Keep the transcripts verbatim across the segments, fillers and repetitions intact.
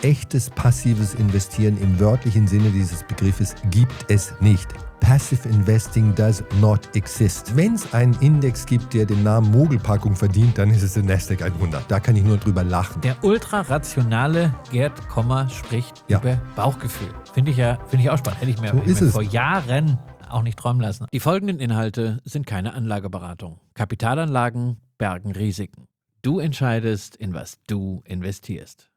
echtes passives Investieren im wörtlichen Sinne dieses Begriffes gibt es nicht. Passive Investing does not exist. Wenn es einen Index gibt, der den Namen Mogelpackung verdient, dann ist es der Nasdaq hundert. Da kann ich nur drüber lachen. Der ultrarationale Gerd Kommer spricht Ja. über Bauchgefühl. Finde ich ja finde ich auch spannend. Hätte ich mir, So hätte ich ist mir es. vor Jahren auch nicht träumen lassen. Die folgenden Inhalte sind keine Anlageberatung. Kapitalanlagen bergen Risiken. Du entscheidest, in was du investierst.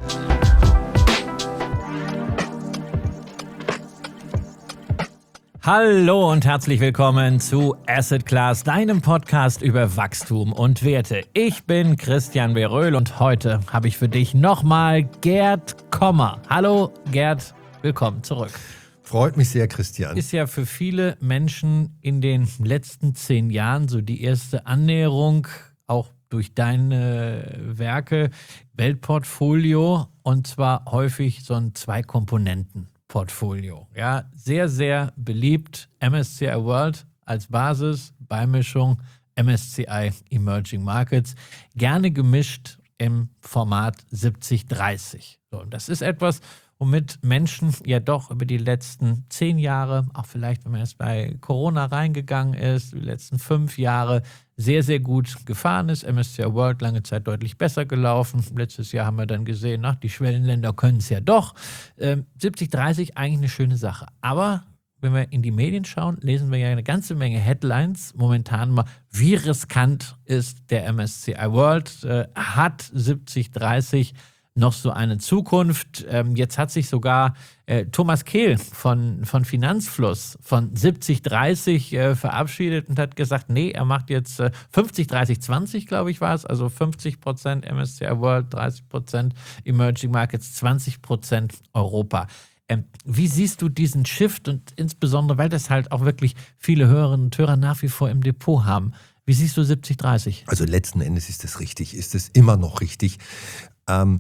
Hallo und herzlich willkommen zu Asset Class, deinem Podcast über Wachstum und Werte. Ich bin Christian Beröhl und heute habe ich für dich nochmal Gerd Kommer. Hallo Gerd, willkommen zurück. Freut mich sehr, Christian. Ist ja für viele Menschen in den letzten zehn Jahren so die erste Annäherung, auch durch deine Werke, Weltportfolio, und zwar häufig so ein Zwei-Komponenten-Portfolio. Ja, sehr, sehr beliebt. M S C I World als Basis, Beimischung, M S C I Emerging Markets, gerne gemischt im Format siebzig dreißig. So, und das ist etwas, womit Menschen ja doch über die letzten zehn Jahre, auch vielleicht, wenn man jetzt bei Corona reingegangen ist, die letzten fünf Jahre sehr, sehr gut gefahren ist. M S C I World lange Zeit deutlich besser gelaufen. Letztes Jahr haben wir dann gesehen, ach, die Schwellenländer können es ja doch. Ähm, siebzig dreißig eigentlich eine schöne Sache. Aber wenn wir in die Medien schauen, lesen wir ja eine ganze Menge Headlines. Momentan mal, wie riskant ist der M S C I World? Äh, hat siebzig dreißig noch so eine Zukunft? Ähm, jetzt hat sich sogar äh, Thomas Kehl von, von Finanzfluss von siebzig dreißig äh, verabschiedet und hat gesagt, nee, er macht jetzt äh, fünfzig dreißig zwanzig, glaube ich, war es. Also fünfzig Prozent M S C I World, dreißig Prozent Emerging Markets, zwanzig Prozent Europa. Ähm, wie siehst du diesen Shift, und insbesondere, weil das halt auch wirklich viele Hörerinnen und Hörer nach wie vor im Depot haben? Wie siehst du siebzig dreißig? Also letzten Endes ist es richtig, ist es immer noch richtig. Ähm,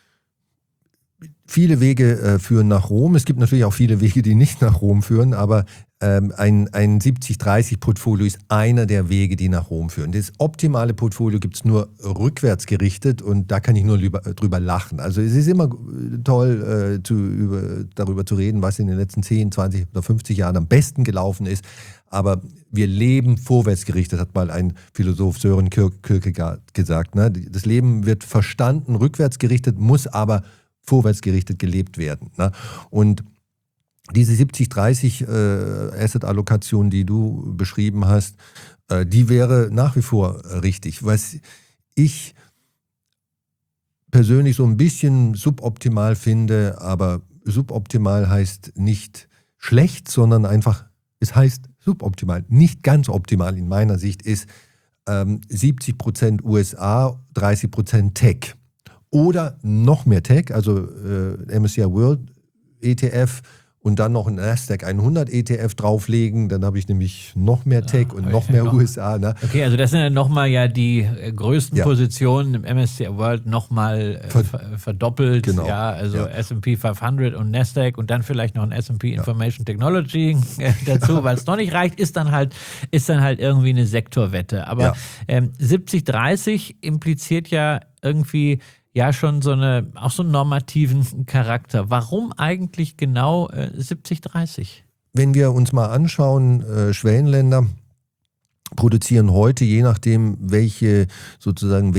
Viele Wege äh, führen nach Rom. Es gibt natürlich auch viele Wege, die nicht nach Rom führen, aber ähm, ein, ein siebzig dreißig Portfolio ist einer der Wege, die nach Rom führen. Das optimale Portfolio gibt es nur rückwärts gerichtet, und da kann ich nur lieber, drüber lachen. Also es ist immer toll, äh, zu, über, darüber zu reden, was in den letzten zehn, zwanzig oder fünfzig Jahren am besten gelaufen ist. Aber wir leben vorwärts gerichtet, hat mal ein Philosoph Sören Kierkegaard gesagt. Ne? Das Leben wird verstanden, rückwärts gerichtet, muss aber vorwärtsgerichtet gelebt werden. Ne? Und diese siebzig dreißig äh, Asset-Allokation, die du beschrieben hast, äh, die wäre nach wie vor äh, richtig. Was ich persönlich so ein bisschen suboptimal finde, aber suboptimal heißt nicht schlecht, sondern einfach, es heißt suboptimal. Nicht ganz optimal in meiner Sicht ist ähm, siebzig Prozent U S A, dreißig Prozent Tech. Oder noch mehr Tech, also äh, M S C I World E T F und dann noch ein Nasdaq hundert E T F drauflegen, dann habe ich nämlich noch mehr Tech ja, und noch mehr noch. U S A. Ne? Okay, also das sind ja nochmal ja die äh, größten ja. Positionen im M S C I World nochmal äh, ver verdoppelt. Genau. Ja, also ja. S and P fünfhundert und Nasdaq und dann vielleicht noch ein S and P Information ja. Technology äh, dazu, weil es noch nicht reicht, ist dann halt, ist dann halt irgendwie eine Sektorwette. Aber ja. ähm, siebzig dreißig impliziert ja irgendwie ja schon so eine, auch so einen normativen Charakter. Warum eigentlich genau äh, siebzig dreißig? Wenn wir uns mal anschauen, äh, Schwellenländer produzieren heute, je nachdem, welche sozusagen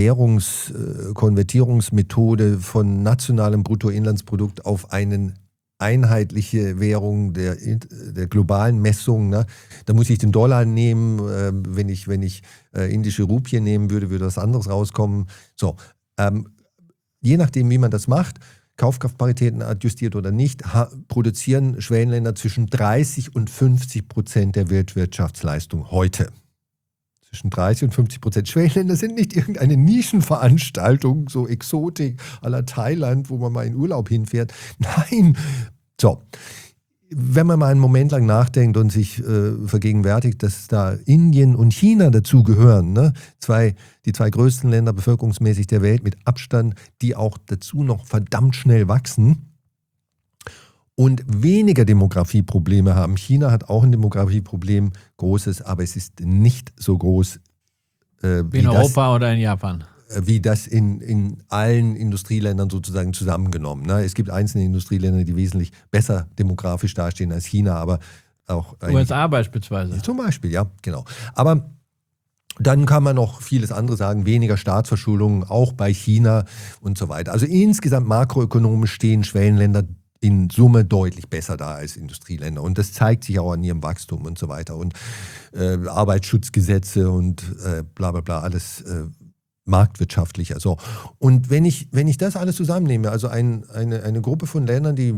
Währungskonvertierungsmethode von nationalem Bruttoinlandsprodukt auf eine einheitliche Währung der, der globalen Messung, ne? Da muss ich den Dollar nehmen, äh, wenn ich, wenn ich äh, indische Rupie nehmen würde, würde was anderes rauskommen. So, ähm, je nachdem, wie man das macht, Kaufkraftparitäten adjustiert oder nicht, produzieren Schwellenländer zwischen dreißig und fünfzig Prozent der Weltwirtschaftsleistung heute. Zwischen dreißig und fünfzig Prozent. Schwellenländer sind nicht irgendeine Nischenveranstaltung, so Exotik à la Thailand, wo man mal in Urlaub hinfährt. Nein. So. Wenn man mal einen Moment lang nachdenkt und sich äh, vergegenwärtigt, dass da Indien und China dazugehören, ne? zwei, die zwei größten Länder bevölkerungsmäßig der Welt mit Abstand, die auch dazu noch verdammt schnell wachsen und weniger Demografieprobleme haben. China hat auch ein Demografieproblem, großes, aber es ist nicht so groß äh, wie in Europa oder in Japan. wie das in, in allen Industrieländern sozusagen zusammengenommen. Ne? Es gibt einzelne Industrieländer, die wesentlich besser demografisch dastehen als China, aber auch U S A beispielsweise. Zum Beispiel, ja, genau. Aber dann kann man noch vieles andere sagen, weniger Staatsverschuldung, auch bei China und so weiter. Also insgesamt makroökonomisch stehen Schwellenländer in Summe deutlich besser da als Industrieländer. Und das zeigt sich auch an ihrem Wachstum und so weiter. Und äh, Arbeitsschutzgesetze und äh, bla bla bla, alles äh, marktwirtschaftlicher. So. Und wenn ich, wenn ich das alles zusammennehme, also ein, eine, eine Gruppe von Ländern, die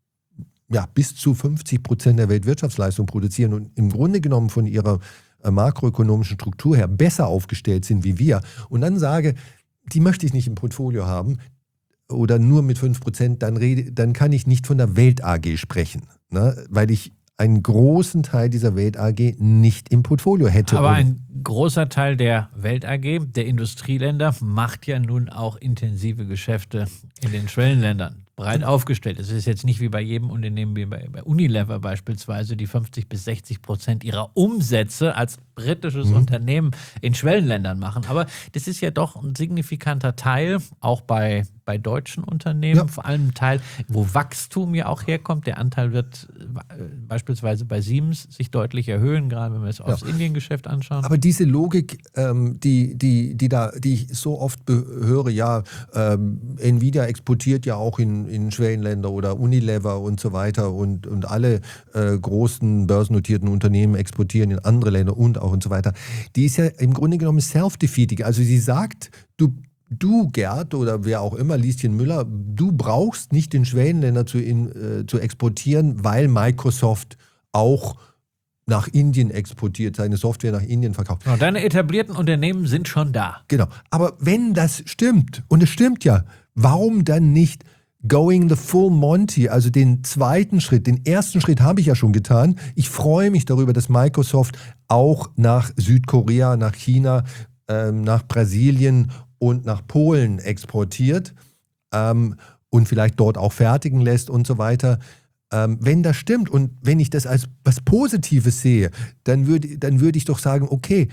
ja, bis zu fünfzig Prozent der Weltwirtschaftsleistung produzieren und im Grunde genommen von ihrer äh, makroökonomischen Struktur her besser aufgestellt sind wie wir, und dann sage, die möchte ich nicht im Portfolio haben, oder nur mit fünf Prozent, dann, rede, dann kann ich nicht von der Welt-A G sprechen, ne? Weil ich einen großen Teil dieser Welt-A G nicht im Portfolio hätte. Aber ein großer Teil der Welt-A G, der Industrieländer, macht ja nun auch intensive Geschäfte in den Schwellenländern. Breit aufgestellt. Es ist jetzt nicht wie bei jedem Unternehmen, wie bei, bei Unilever beispielsweise, die fünfzig bis sechzig Prozent ihrer Umsätze als britisches mhm. Unternehmen in Schwellenländern machen. Aber das ist ja doch ein signifikanter Teil, auch bei, bei deutschen Unternehmen, ja. Vor allem ein Teil, wo Wachstum ja auch herkommt. Der Anteil wird äh, beispielsweise bei Siemens sich deutlich erhöhen, gerade wenn wir es aufs ja. Indiengeschäft anschauen. Aber diese Logik, ähm, die, die, die, da, die ich so oft höre, ja, ähm, Nvidia exportiert ja auch in in Schwellenländer oder Unilever und so weiter und, und alle äh, großen börsennotierten Unternehmen exportieren in andere Länder und auch und so weiter. Die ist ja im Grunde genommen self-defeating. Also sie sagt, du, du Gerd oder wer auch immer, Lieschen Müller, du brauchst nicht in Schwellenländer zu, in, äh, zu exportieren, weil Microsoft auch nach Indien exportiert, seine Software nach Indien verkauft. Und deine etablierten Unternehmen sind schon da. Genau. Aber wenn das stimmt, und es stimmt ja, warum dann nicht Going the full Monty, also den zweiten Schritt, den ersten Schritt habe ich ja schon getan. Ich freue mich darüber, dass Microsoft auch nach Südkorea, nach China, ähm, nach Brasilien und nach Polen exportiert ähm, und vielleicht dort auch fertigen lässt und so weiter. Ähm, wenn das stimmt und wenn ich das als was Positives sehe, dann würde dann würde ich doch sagen, okay,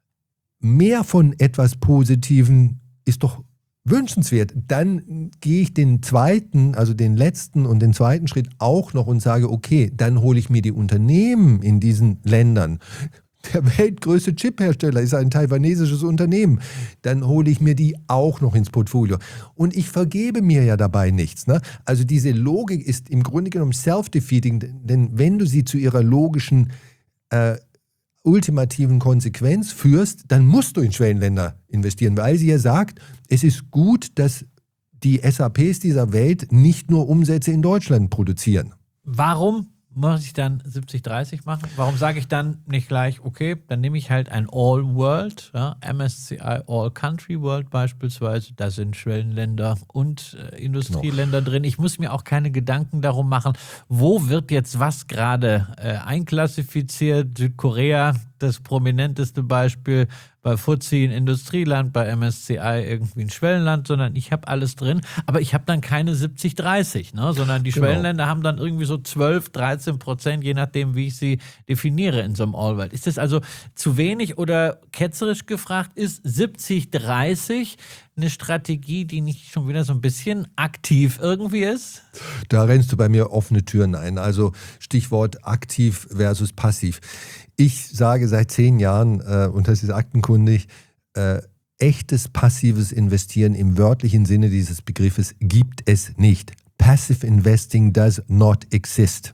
mehr von etwas Positiven ist doch wünschenswert. Dann gehe ich den zweiten, also den letzten und den zweiten Schritt auch noch und sage, okay, dann hole ich mir die Unternehmen in diesen Ländern. Der weltgrößte Chiphersteller ist ein taiwanesisches Unternehmen. Dann hole ich mir die auch noch ins Portfolio. Und ich vergebe mir ja dabei nichts. Ne? Also diese Logik ist im Grunde genommen self-defeating, denn wenn du sie zu ihrer logischen äh, ultimativen Konsequenz führst, dann musst du in Schwellenländer investieren, weil sie ja sagt, es ist gut, dass die S A Ps dieser Welt nicht nur Umsätze in Deutschland produzieren. Warum muss ich dann siebzig dreißig machen? Warum sage ich dann nicht gleich, okay, dann nehme ich halt ein All World, ja, M S C I All Country World beispielsweise, da sind Schwellenländer und äh, Industrieländer genau. drin. Ich muss mir auch keine Gedanken darum machen, wo wird jetzt was gerade äh, einklassifiziert. Südkorea, das prominenteste Beispiel, bei F T S E ein Industrieland, bei M S C I irgendwie ein Schwellenland, sondern ich habe alles drin, aber ich habe dann keine siebzig dreißig, ne? Sondern die genau. Schwellenländer haben dann irgendwie so zwölf, dreizehn Prozent, je nachdem, wie ich sie definiere in so einem All-World. Ist das also zu wenig oder ketzerisch gefragt, ist siebzig dreißig eine Strategie, die nicht schon wieder so ein bisschen aktiv irgendwie ist? Da rennst du bei mir offene Türen ein. Also Stichwort aktiv versus passiv. Ich sage seit zehn Jahren, äh, und das ist aktenkundig, äh, echtes passives Investieren im wörtlichen Sinne dieses Begriffes gibt es nicht. Passive Investing does not exist.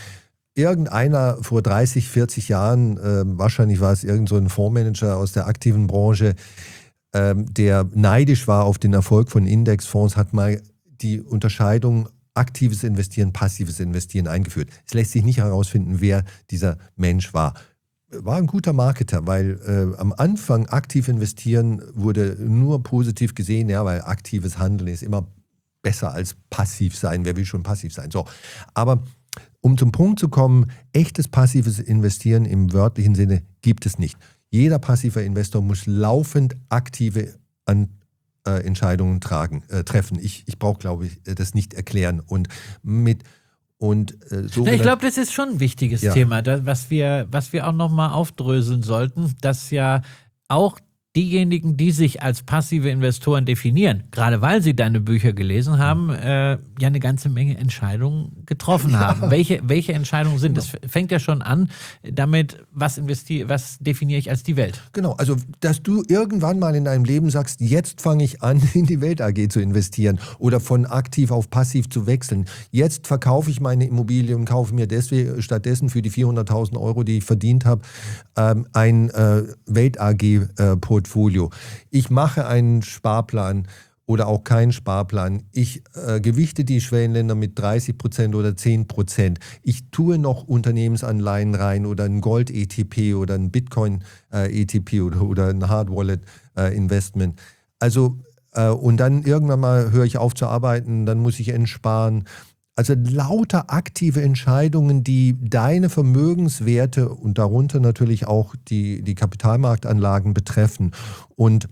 Irgendeiner vor dreißig, vierzig Jahren, äh, wahrscheinlich war es irgend so ein Fondsmanager aus der aktiven Branche, äh, der neidisch war auf den Erfolg von Indexfonds, hat mal die Unterscheidung aktives Investieren, passives Investieren eingeführt. Es lässt sich nicht herausfinden, wer dieser Mensch war. War ein guter Marketer, weil äh, am Anfang aktiv investieren wurde nur positiv gesehen, ja, weil aktives Handeln ist immer besser als passiv sein. Wer will schon passiv sein? So, aber um zum Punkt zu kommen, echtes passives Investieren im wörtlichen Sinne gibt es nicht. Jeder passive Investor muss laufend aktive an, äh, Entscheidungen tragen, äh, treffen. Ich, ich brauche, glaube ich, das nicht erklären. Und mit Und, äh, so ja, ich glaube, das ist schon ein wichtiges ja. Thema, das, was wir, was wir auch nochmal aufdröseln sollten, dass ja auch diejenigen, die sich als passive Investoren definieren, gerade weil sie deine Bücher gelesen haben, äh, ja eine ganze Menge Entscheidungen getroffen ja. haben. Welche, welche Entscheidungen sind? Genau. Das fängt ja schon an damit, was investiere, was definiere ich als die Welt? Genau, also dass du irgendwann mal in deinem Leben sagst, jetzt fange ich an, in die Welt A G zu investieren oder von aktiv auf passiv zu wechseln. Jetzt verkaufe ich meine Immobilie und kaufe mir deswegen stattdessen für die vierhunderttausend Euro, die ich verdient habe, ähm, ein äh, Welt A G-Portfolio. Ich mache einen Sparplan oder auch keinen Sparplan. Ich äh, gewichte die Schwellenländer mit dreißig Prozent oder zehn Prozent. Ich tue noch Unternehmensanleihen rein oder ein Gold-E T P oder ein Bitcoin-E T P oder, oder ein Hard-Wallet-Investment. Also, äh, und dann irgendwann mal höre ich auf zu arbeiten, dann muss ich entsparen. Also lauter aktive Entscheidungen, die deine Vermögenswerte und darunter natürlich auch die, die Kapitalmarktanlagen betreffen. Und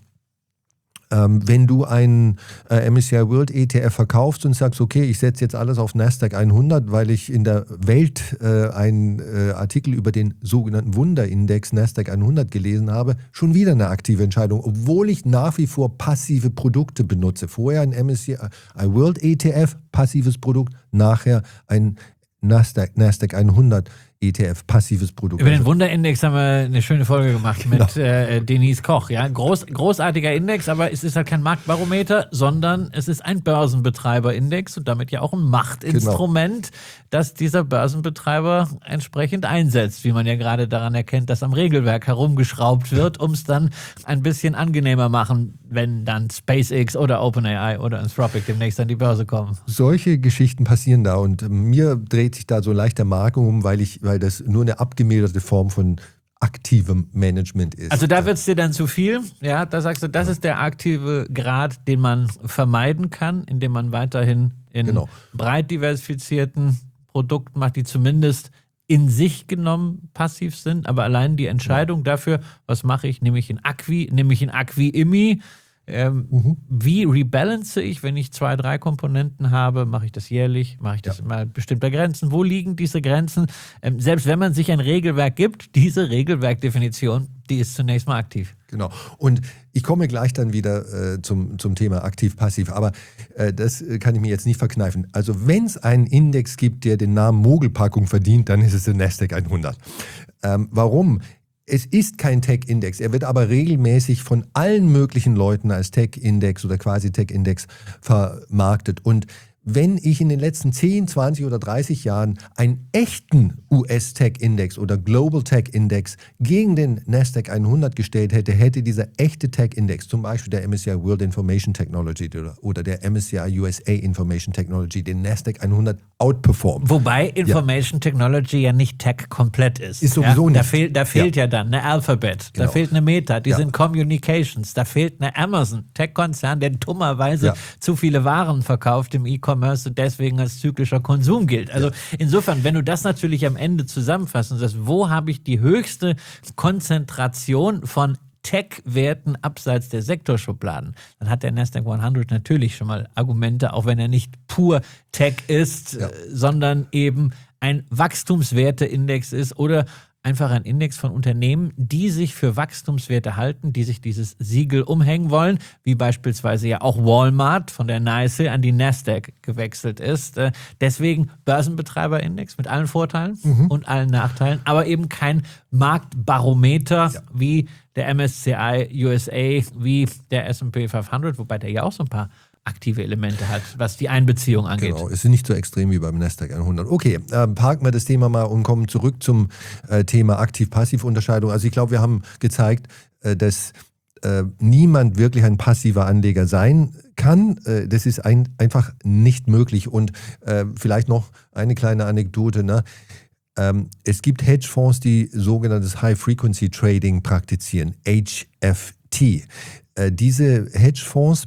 ähm, wenn du einen äh, M S C I World E T F verkaufst und sagst, okay, ich setze jetzt alles auf Nasdaq hundert, weil ich in der Welt äh, einen äh, Artikel über den sogenannten Wunderindex Nasdaq hundert gelesen habe, schon wieder eine aktive Entscheidung, obwohl ich nach wie vor passive Produkte benutze. Vorher ein M S C I World E T F, passives Produkt, nachher ein Nasdaq, Nasdaq hundert E T F, passives Produkt. Über den Wunderindex haben wir eine schöne Folge gemacht mit genau. äh, Denise Koch. Ja? Groß, großartiger Index, aber es ist halt kein Marktbarometer, sondern es ist ein Börsenbetreiberindex und damit ja auch ein Machtinstrument, genau. das dieser Börsenbetreiber entsprechend einsetzt, wie man ja gerade daran erkennt, dass am Regelwerk herumgeschraubt wird, um es dann ein bisschen angenehmer machen, wenn dann SpaceX oder OpenAI oder Anthropic demnächst an die Börse kommen. Solche Geschichten passieren da und mir dreht sich da so leicht der Magen um, weil ich weil das nur eine abgemilderte Form von aktivem Management ist. Also da wird es dir dann zu viel, ja, da sagst du, das ist der aktive Grad, den man vermeiden kann, indem man weiterhin in genau. breit diversifizierten Produkten macht, die zumindest in sich genommen passiv sind, aber allein die Entscheidung ja. dafür, was mache ich, nehme ich in Acqui, nehme ich in Acqui-Immi, Ähm, mhm. wie rebalance ich, wenn ich zwei, drei Komponenten habe? Mache ich das jährlich? Mache ich das ja. mal bestimmter Grenzen? Wo liegen diese Grenzen? Ähm, selbst wenn man sich ein Regelwerk gibt, diese Regelwerkdefinition, die ist zunächst mal aktiv. Genau. Und ich komme gleich dann wieder äh, zum, zum Thema aktiv-passiv, aber äh, das kann ich mir jetzt nicht verkneifen. Also wenn es einen Index gibt, der den Namen Mogelpackung verdient, dann ist es der Nasdaq hundert. Ähm, warum? Es ist kein Tech-Index, er wird aber regelmäßig von allen möglichen Leuten als Tech-Index oder quasi Tech-Index vermarktet. Und wenn ich in den letzten zehn, zwanzig oder dreißig Jahren einen echten U S-Tech-Index oder Global Tech-Index gegen den Nasdaq hundert gestellt hätte, hätte dieser echte Tech-Index, zum Beispiel der M S C I World Information Technology oder der M S C I U S A Information Technology, den Nasdaq hundert outperformed. Wobei Information ja. Technology ja nicht Tech komplett ist. Ist sowieso ja? nicht. Da, fehl, da fehlt ja. ja dann eine Alphabet, genau. da fehlt eine Meta, die ja. sind Communications, da fehlt eine Amazon, Tech-Konzern, der dummerweise ja. zu viele Waren verkauft im E-Commerce und deswegen als zyklischer Konsum gilt. Also ja. insofern, wenn du das natürlich am Ende zusammenfasst und sagst, wo habe ich die höchste Konzentration von Tech-Werten abseits der Sektorschubladen, dann hat der Nasdaq hundert natürlich schon mal Argumente, auch wenn er nicht pur Tech ist, ja. sondern eben ein Wachstumswerte-Index ist oder einfach ein Index von Unternehmen, die sich für Wachstumswerte halten, die sich dieses Siegel umhängen wollen, wie beispielsweise ja auch Walmart von der NYSE an die Nasdaq gewechselt ist. Deswegen Börsenbetreiberindex mit allen Vorteilen mhm. und allen Nachteilen, aber eben kein Marktbarometer ja. wie der M S C I U S A, wie der S und P fünfhundert, wobei der ja auch so ein paar aktive Elemente hat, was die Einbeziehung angeht. Genau, es ist nicht so extrem wie beim Nasdaq hundert. Okay, äh, parken wir das Thema mal und kommen zurück zum äh, Thema Aktiv-Passiv-Unterscheidung. Also ich glaube, wir haben gezeigt, äh, dass äh, niemand wirklich ein passiver Anleger sein kann. Äh, das ist ein, einfach nicht möglich. Und äh, vielleicht noch eine kleine Anekdote, ne? Ähm, es gibt Hedgefonds, die sogenanntes High-Frequency-Trading praktizieren, H F T. Äh, diese Hedgefonds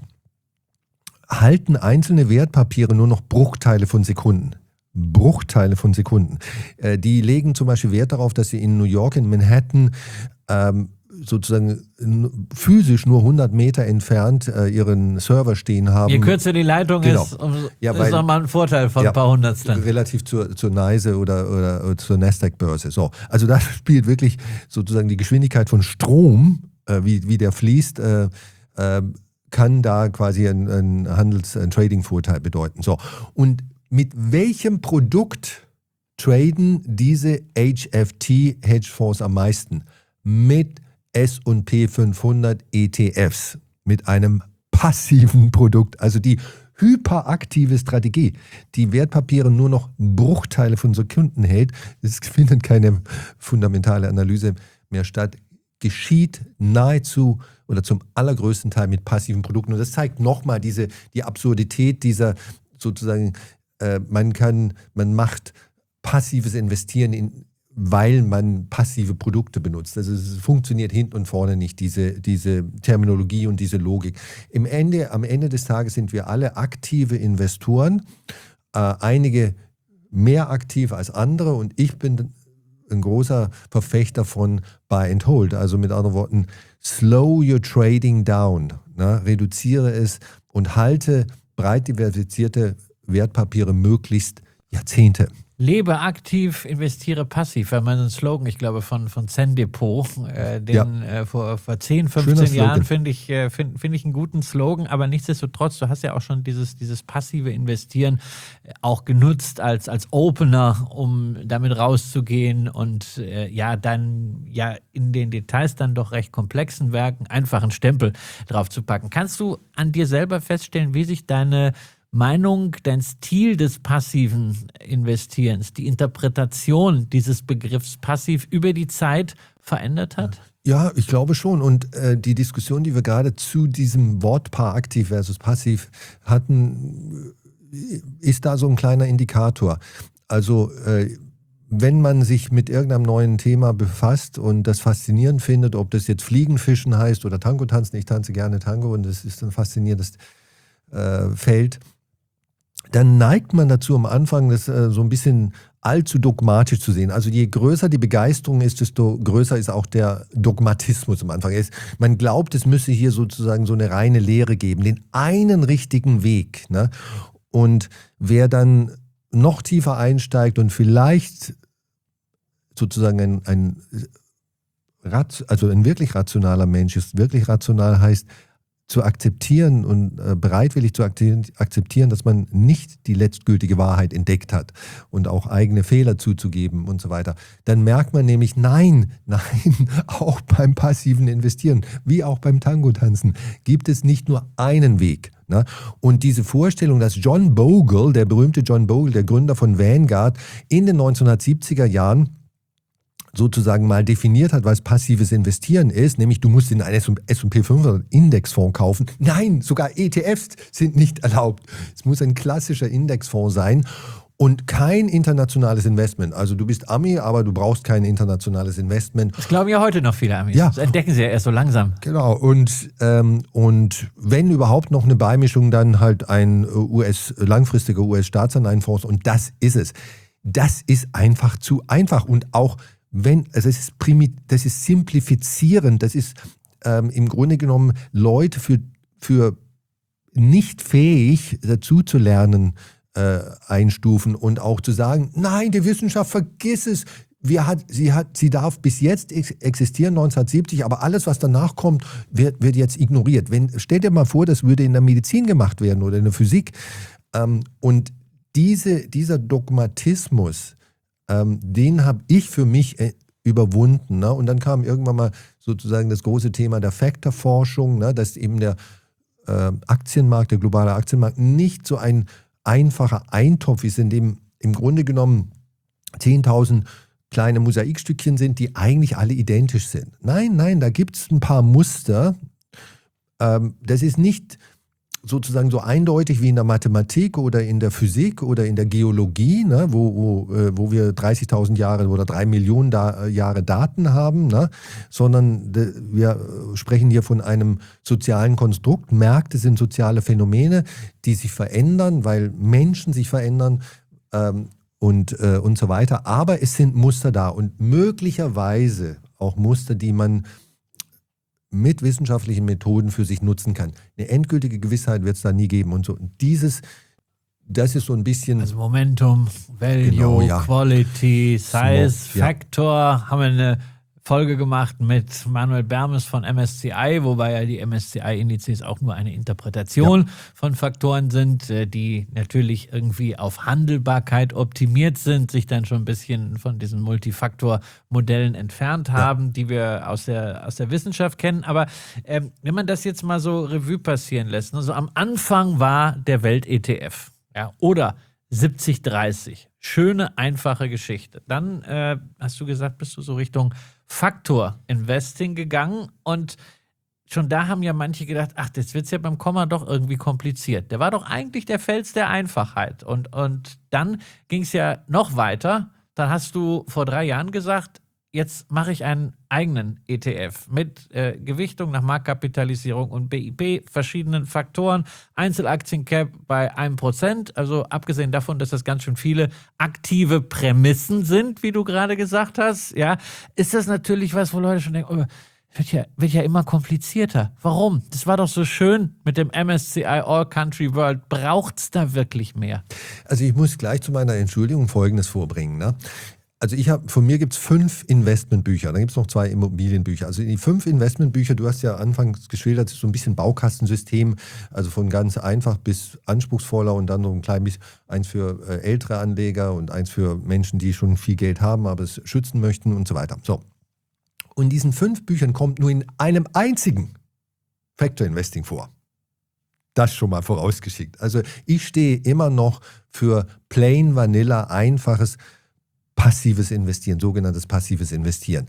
halten einzelne Wertpapiere nur noch Bruchteile von Sekunden. Bruchteile von Sekunden. Äh, die legen zum Beispiel Wert darauf, dass sie in New York, in Manhattan, ähm, sozusagen physisch nur hundert Meter entfernt äh, ihren Server stehen haben. Je kürzer die Leitung genau. ist, um, ja, ist nochmal ein Vorteil von ja, ein paar Hundertstel. Relativ zur, zur NYSE oder, oder, oder zur Nasdaq-Börse. So. Also da spielt wirklich sozusagen die Geschwindigkeit von Strom äh, wie, wie der fließt, äh, äh, kann da quasi ein, ein Handels-, ein Trading-Vorteil bedeuten. So. Und mit welchem Produkt traden diese H F T-Hedgefonds am meisten? Mit S und P fünfhundert E T Fs, mit einem passiven Produkt, also die hyperaktive Strategie, die Wertpapiere nur noch Bruchteile von Sekunden hält, es findet keine fundamentale Analyse mehr statt, geschieht nahezu oder zum allergrößten Teil mit passiven Produkten. Und das zeigt nochmal diese, die Absurdität dieser sozusagen, äh, man kann, man macht passives Investieren, in, weil man passive Produkte benutzt. Also es funktioniert hinten und vorne nicht, diese, diese Terminologie und diese Logik. Im Ende, am Ende des Tages sind wir alle aktive Investoren, äh, einige mehr aktiv als andere, und ich bin ein großer Verfechter von Buy and Hold. Also mit anderen Worten, slow your trading down. Ne? Reduziere es und halte breit diversifizierte Wertpapiere möglichst Jahrzehnte. Lebe aktiv, investiere passiv, war mal so ein Slogan, ich glaube, von, von Zen-Depot, äh, den ja. äh, vor, vor zehn, fünfzehn Jahren finde ich, äh, find, find ich einen guten Slogan, aber nichtsdestotrotz, du hast ja auch schon dieses, dieses passive Investieren auch genutzt als, als Opener, um damit rauszugehen und äh, ja, dann ja in den Details dann doch recht komplexen Werken einfach einen Stempel drauf zu packen. Kannst du an dir selber feststellen, wie sich deine Meinung, dein Stil des passiven Investierens, die Interpretation dieses Begriffs passiv über die Zeit verändert hat? Ja, ich glaube schon. Und äh, die Diskussion, die wir gerade zu diesem Wortpaar aktiv versus passiv hatten, ist da so ein kleiner Indikator. Also äh, wenn man sich mit irgendeinem neuen Thema befasst und das faszinierend findet, ob das jetzt Fliegenfischen heißt oder Tango tanzen, ich tanze gerne Tango und das ist ein faszinierendes äh, Feld, dann neigt man dazu, am Anfang das äh, so ein bisschen allzu dogmatisch zu sehen. Also je größer die Begeisterung ist, desto größer ist auch der Dogmatismus am Anfang. Es, man glaubt, es müsse hier sozusagen so eine reine Lehre geben, den einen richtigen Weg. Ne? Und wer dann noch tiefer einsteigt und vielleicht sozusagen ein, ein, also ein wirklich rationaler Mensch ist, wirklich rational heißt, zu akzeptieren und äh, bereitwillig zu akzeptieren, dass man nicht die letztgültige Wahrheit entdeckt hat und auch eigene Fehler zuzugeben und so weiter, dann merkt man nämlich, nein, nein, auch beim passiven Investieren, wie auch beim Tango-Tanzen, gibt es nicht nur einen Weg. Ne? Und diese Vorstellung, dass John Bogle, der berühmte John Bogle, der Gründer von Vanguard, in den neunzehnhundertsiebziger Jahren sozusagen mal definiert hat, was passives Investieren ist, nämlich du musst in einen S und P fünfhundert Indexfonds kaufen. Nein, sogar E T Fs sind nicht erlaubt. Es muss ein klassischer Indexfonds sein und kein internationales Investment. Also du bist Ami, aber du brauchst kein internationales Investment. Das glauben ja heute noch viele Amis. Ja. Das entdecken sie ja erst so langsam. Genau. Und, ähm, und wenn überhaupt noch eine Beimischung, dann halt ein U S, langfristiger U S-Staatsanleihenfonds, und das ist es. Das ist einfach zu einfach und auch Wenn, also es ist primit, das ist simplifizierend, das ist ähm, im Grunde genommen Leute für, für nicht fähig dazu zu lernen äh, einstufen und auch zu sagen, nein, die Wissenschaft, vergiss es, wir hat, sie, hat, sie darf bis jetzt ex- existieren, neunzehnhundertsiebzig, aber alles, was danach kommt, wird, wird jetzt ignoriert. Wenn, stell dir mal vor, das würde in der Medizin gemacht werden oder in der Physik. Ähm, und diese, dieser Dogmatismus, Ähm, den habe ich für mich äh, überwunden. Ne? Und dann kam irgendwann mal sozusagen das große Thema der Faktorforschung, ne? Dass eben der äh, Aktienmarkt, der globale Aktienmarkt nicht so ein einfacher Eintopf ist, in dem im Grunde genommen zehntausend kleine Mosaikstückchen sind, die eigentlich alle identisch sind. Nein, nein, da gibt es ein paar Muster. Ähm, das ist nicht sozusagen so eindeutig wie in der Mathematik oder in der Physik oder in der Geologie, ne, wo, wo, äh, wo wir dreißigtausend Jahre oder drei Millionen da, Jahre Daten haben, ne, sondern de, wir sprechen hier von einem sozialen Konstrukt. Märkte sind soziale Phänomene, die sich verändern, weil Menschen sich verändern ähm, und, äh, und so weiter. Aber es sind Muster da und möglicherweise auch Muster, die man mit wissenschaftlichen Methoden für sich nutzen kann. Eine endgültige Gewissheit wird es da nie geben und so. Und dieses, das ist so ein bisschen... Also Momentum, Value, genau, ja. Quality, Size, Small, Factor, ja. Haben wir eine Folge gemacht mit Manuel Bermes von M S C I, wobei ja die M S C I-Indizes auch nur eine Interpretation ja. von Faktoren sind, die natürlich irgendwie auf Handelbarkeit optimiert sind, sich dann schon ein bisschen von diesen Multifaktor-Modellen entfernt haben, ja. die wir aus der, aus der Wissenschaft kennen. Aber ähm, wenn man das jetzt mal so Revue passieren lässt, also am Anfang war der Welt-E T F, ja, oder siebzig dreißig. Schöne, einfache Geschichte. Dann äh, hast du gesagt, bist du so Richtung Faktor-Investing gegangen und schon da haben ja manche gedacht, ach, das wird ja beim Komma doch irgendwie kompliziert. Der war doch eigentlich der Fels der Einfachheit. Und, und dann ging es ja noch weiter. Dann hast du vor drei Jahren gesagt, jetzt mache ich einen eigenen E T F mit äh, Gewichtung nach Marktkapitalisierung und B I P, verschiedenen Faktoren, Einzelaktiencap bei einem Prozent, also abgesehen davon, dass das ganz schön viele aktive Prämissen sind, wie du gerade gesagt hast, ja, ist das natürlich was, wo Leute schon denken, oh, wird ja, wird ja immer komplizierter. Warum? Das war doch so schön mit dem M S C I All Country World. Braucht es da wirklich mehr? Also ich muss gleich zu meiner Entschuldigung Folgendes vorbringen, ne? Also ich habe, von mir gibt es fünf Investmentbücher, dann gibt es noch zwei Immobilienbücher. Also die fünf Investmentbücher, du hast ja anfangs geschildert, so ein bisschen Baukastensystem, also von ganz einfach bis anspruchsvoller und dann noch ein klein bisschen eins für äh, ältere Anleger und eins für Menschen, die schon viel Geld haben, aber es schützen möchten und so weiter. So. Und in diesen fünf Büchern kommt nur in einem einzigen Factor Investing vor. Das schon mal vorausgeschickt. Also ich stehe immer noch für plain vanilla, einfaches passives Investieren, sogenanntes passives Investieren.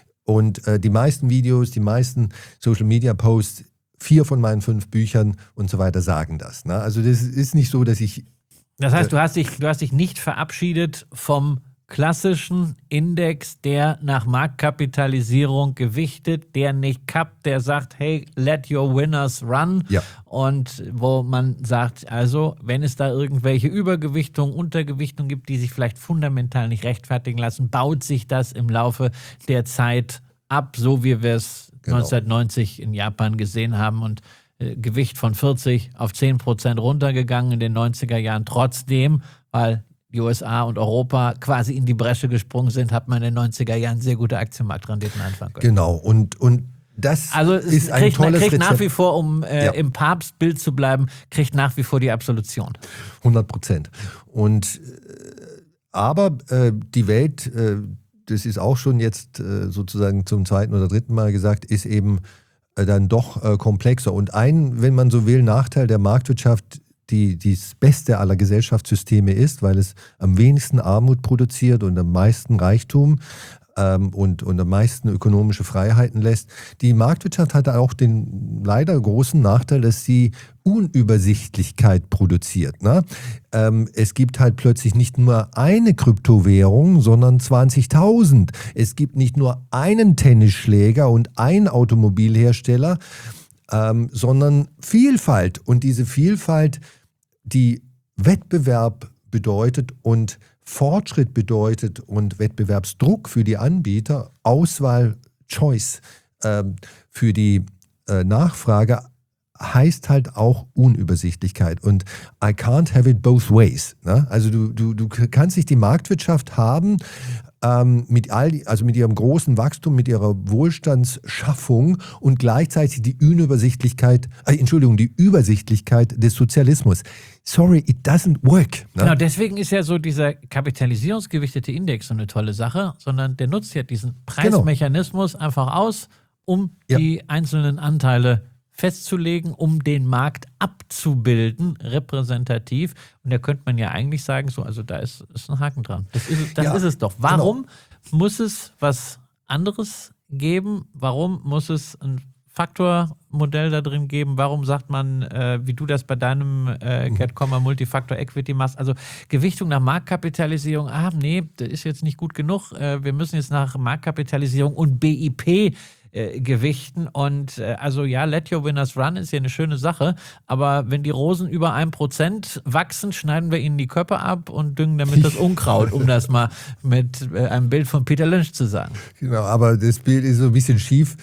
Und äh, die meisten Videos, die meisten Social-Media-Posts, vier von meinen fünf Büchern und so weiter sagen das. Ne? Also das ist nicht so, dass ich... Das heißt, äh, du, hast dich, du hast dich nicht verabschiedet vom klassischen Index, der nach Marktkapitalisierung gewichtet, der nicht kappt, der sagt, hey, let your winners run. Ja. Und wo man sagt, also, wenn es da irgendwelche Übergewichtungen, Untergewichtungen gibt, die sich vielleicht fundamental nicht rechtfertigen lassen, baut sich das im Laufe der Zeit ab, so wie wir es genau. neunzehnhundertneunzig in Japan gesehen haben und äh, Gewicht von vierzig auf zehn Prozent runtergegangen in den neunziger Jahren. Trotzdem, weil die U S A und Europa quasi in die Bresche gesprungen sind, hat man in den neunziger Jahren sehr gute Aktienmarktrenditen anfangen können. Genau, und, und das also ist ein kriegt, tolles kriegt Rezept. nach wie vor, um äh, ja. im Papstbild zu bleiben, kriegt nach wie vor die Absolution. hundert Prozent. Und, äh, aber äh, die Welt, äh, das ist auch schon jetzt äh, sozusagen zum zweiten oder dritten Mal gesagt, ist eben äh, dann doch äh, komplexer. Und ein, wenn man so will, Nachteil der Marktwirtschaft, die, die das Beste aller Gesellschaftssysteme ist, weil es am wenigsten Armut produziert und am meisten Reichtum ähm, und, und am meisten ökonomische Freiheiten lässt. Die Marktwirtschaft hat auch den leider großen Nachteil, dass sie Unübersichtlichkeit produziert. Ne? Ähm, es gibt halt plötzlich nicht nur eine Kryptowährung, sondern zwanzigtausend. Es gibt nicht nur einen Tennisschläger und einen Automobilhersteller, ähm, sondern Vielfalt. Und diese Vielfalt, die Wettbewerb bedeutet und Fortschritt bedeutet und Wettbewerbsdruck für die Anbieter, Auswahl, Choice ähm, für die äh, Nachfrage, heißt halt auch Unübersichtlichkeit. Und I can't have it both ways. Ne? Also du, du, du kannst nicht die Marktwirtschaft haben, ähm, mit all die, also mit ihrem großen Wachstum, mit ihrer Wohlstandsschaffung und gleichzeitig die Unübersichtlichkeit, äh, Entschuldigung, die Übersichtlichkeit des Sozialismus. Sorry, it doesn't work. Ne? Genau, deswegen ist ja so dieser kapitalisierungsgewichtete Index so eine tolle Sache, sondern der nutzt ja diesen Preismechanismus genau. einfach aus, um ja. die einzelnen Anteile festzulegen, um den Markt abzubilden, repräsentativ. Und da könnte man ja eigentlich sagen, so, also da ist, ist ein Haken dran. Das ist, das ja, ist es doch. Warum genau. muss es was anderes geben? Warum muss es ein Faktormodell da drin geben? Warum sagt man, äh, wie du das bei deinem äh, Get, Multifactor Equity machst, also Gewichtung nach Marktkapitalisierung, ah nee, das ist jetzt nicht gut genug, äh, wir müssen jetzt nach Marktkapitalisierung und B I P äh, gewichten und äh, also ja, let your winners run ist ja eine schöne Sache, aber wenn die Rosen über ein Prozent wachsen, schneiden wir ihnen die Köpfe ab und düngen damit das Unkraut, um das mal mit äh, einem Bild von Peter Lynch zu sagen. Genau, aber das Bild ist so ein bisschen schief.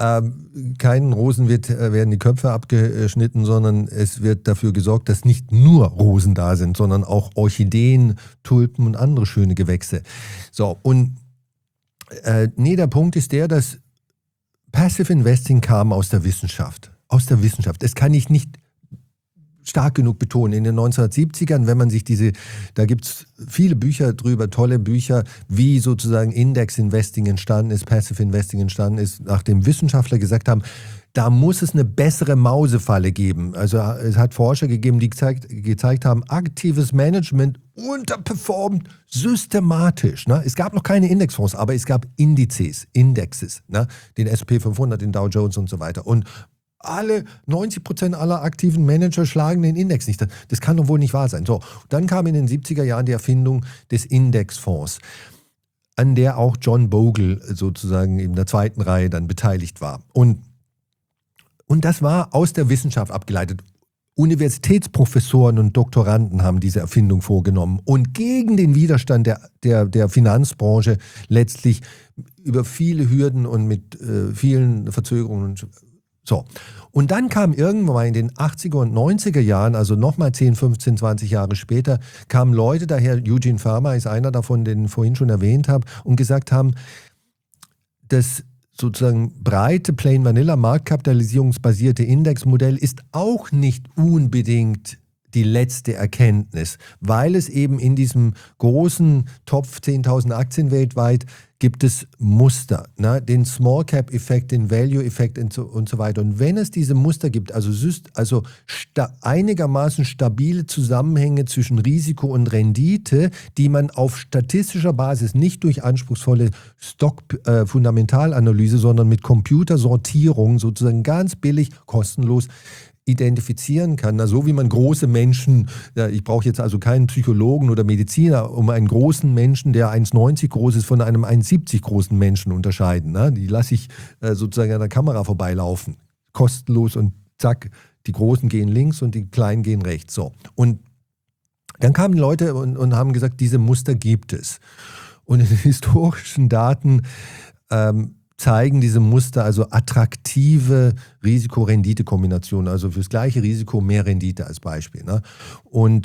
Ähm, keinen Rosen wird, äh, werden die Köpfe abgeschnitten, sondern es wird dafür gesorgt, dass nicht nur Rosen da sind, sondern auch Orchideen, Tulpen und andere schöne Gewächse. So, und Äh, nee, der Punkt ist der, dass Passive Investing kam aus der Wissenschaft. Aus der Wissenschaft. Das kann ich nicht stark genug betonen. In den neunzehnhundertsiebzigern, wenn man sich diese, da gibt es viele Bücher drüber, tolle Bücher, wie sozusagen Index Investing entstanden ist, Passive Investing entstanden ist, nachdem Wissenschaftler gesagt haben, da muss es eine bessere Mausefalle geben. Also es hat Forscher gegeben, die gezeigt, gezeigt haben, aktives Management unterperformt systematisch. Ne? Es gab noch keine Indexfonds, aber es gab Indizes, Indexes, ne? Den S und P fünfhundert, den Dow Jones und so weiter. Und alle, neunzig Prozent aller aktiven Manager schlagen den Index nicht. Das kann doch wohl nicht wahr sein. So, dann kam in den siebziger Jahren die Erfindung des Indexfonds, an der auch John Bogle sozusagen in der zweiten Reihe dann beteiligt war. Und, und das war aus der Wissenschaft abgeleitet. Universitätsprofessoren und Doktoranden haben diese Erfindung vorgenommen und gegen den Widerstand der, der, der Finanzbranche letztlich über viele Hürden und mit äh, vielen Verzögerungen und so. Und dann kam irgendwann mal in den achtziger und neunziger Jahren, also nochmal zehn, fünfzehn, zwanzig Jahre später, kamen Leute daher, Eugene Fama ist einer davon, den ich vorhin schon erwähnt habe, und gesagt haben, das sozusagen breite Plain Vanilla marktkapitalisierungsbasierte Indexmodell ist auch nicht unbedingt die letzte Erkenntnis, weil es eben in diesem großen Topf zehntausend Aktien weltweit gibt es Muster, ne? Den Small-Cap-Effekt, den Value-Effekt und so, und so weiter. Und wenn es diese Muster gibt, also, also sta- einigermaßen stabile Zusammenhänge zwischen Risiko und Rendite, die man auf statistischer Basis nicht durch anspruchsvolle Stock-Fundamentalanalyse, äh, sondern mit Computersortierung sozusagen ganz billig, kostenlos identifizieren kann, na, so wie man große Menschen, ja, ich brauche jetzt also keinen Psychologen oder Mediziner, um einen großen Menschen, der eins neunzig groß ist, von einem eins siebzig großen Menschen unterscheiden. Ne? Die lasse ich äh, sozusagen an der Kamera vorbeilaufen, kostenlos, und zack, die Großen gehen links und die Kleinen gehen rechts. So. Und dann kamen Leute und, und haben gesagt, diese Muster gibt es. Und in den historischen Daten ähm, zeigen diese Muster also attraktive Risiko-Rendite-Kombinationen, also fürs gleiche Risiko mehr Rendite als Beispiel. Ne? Und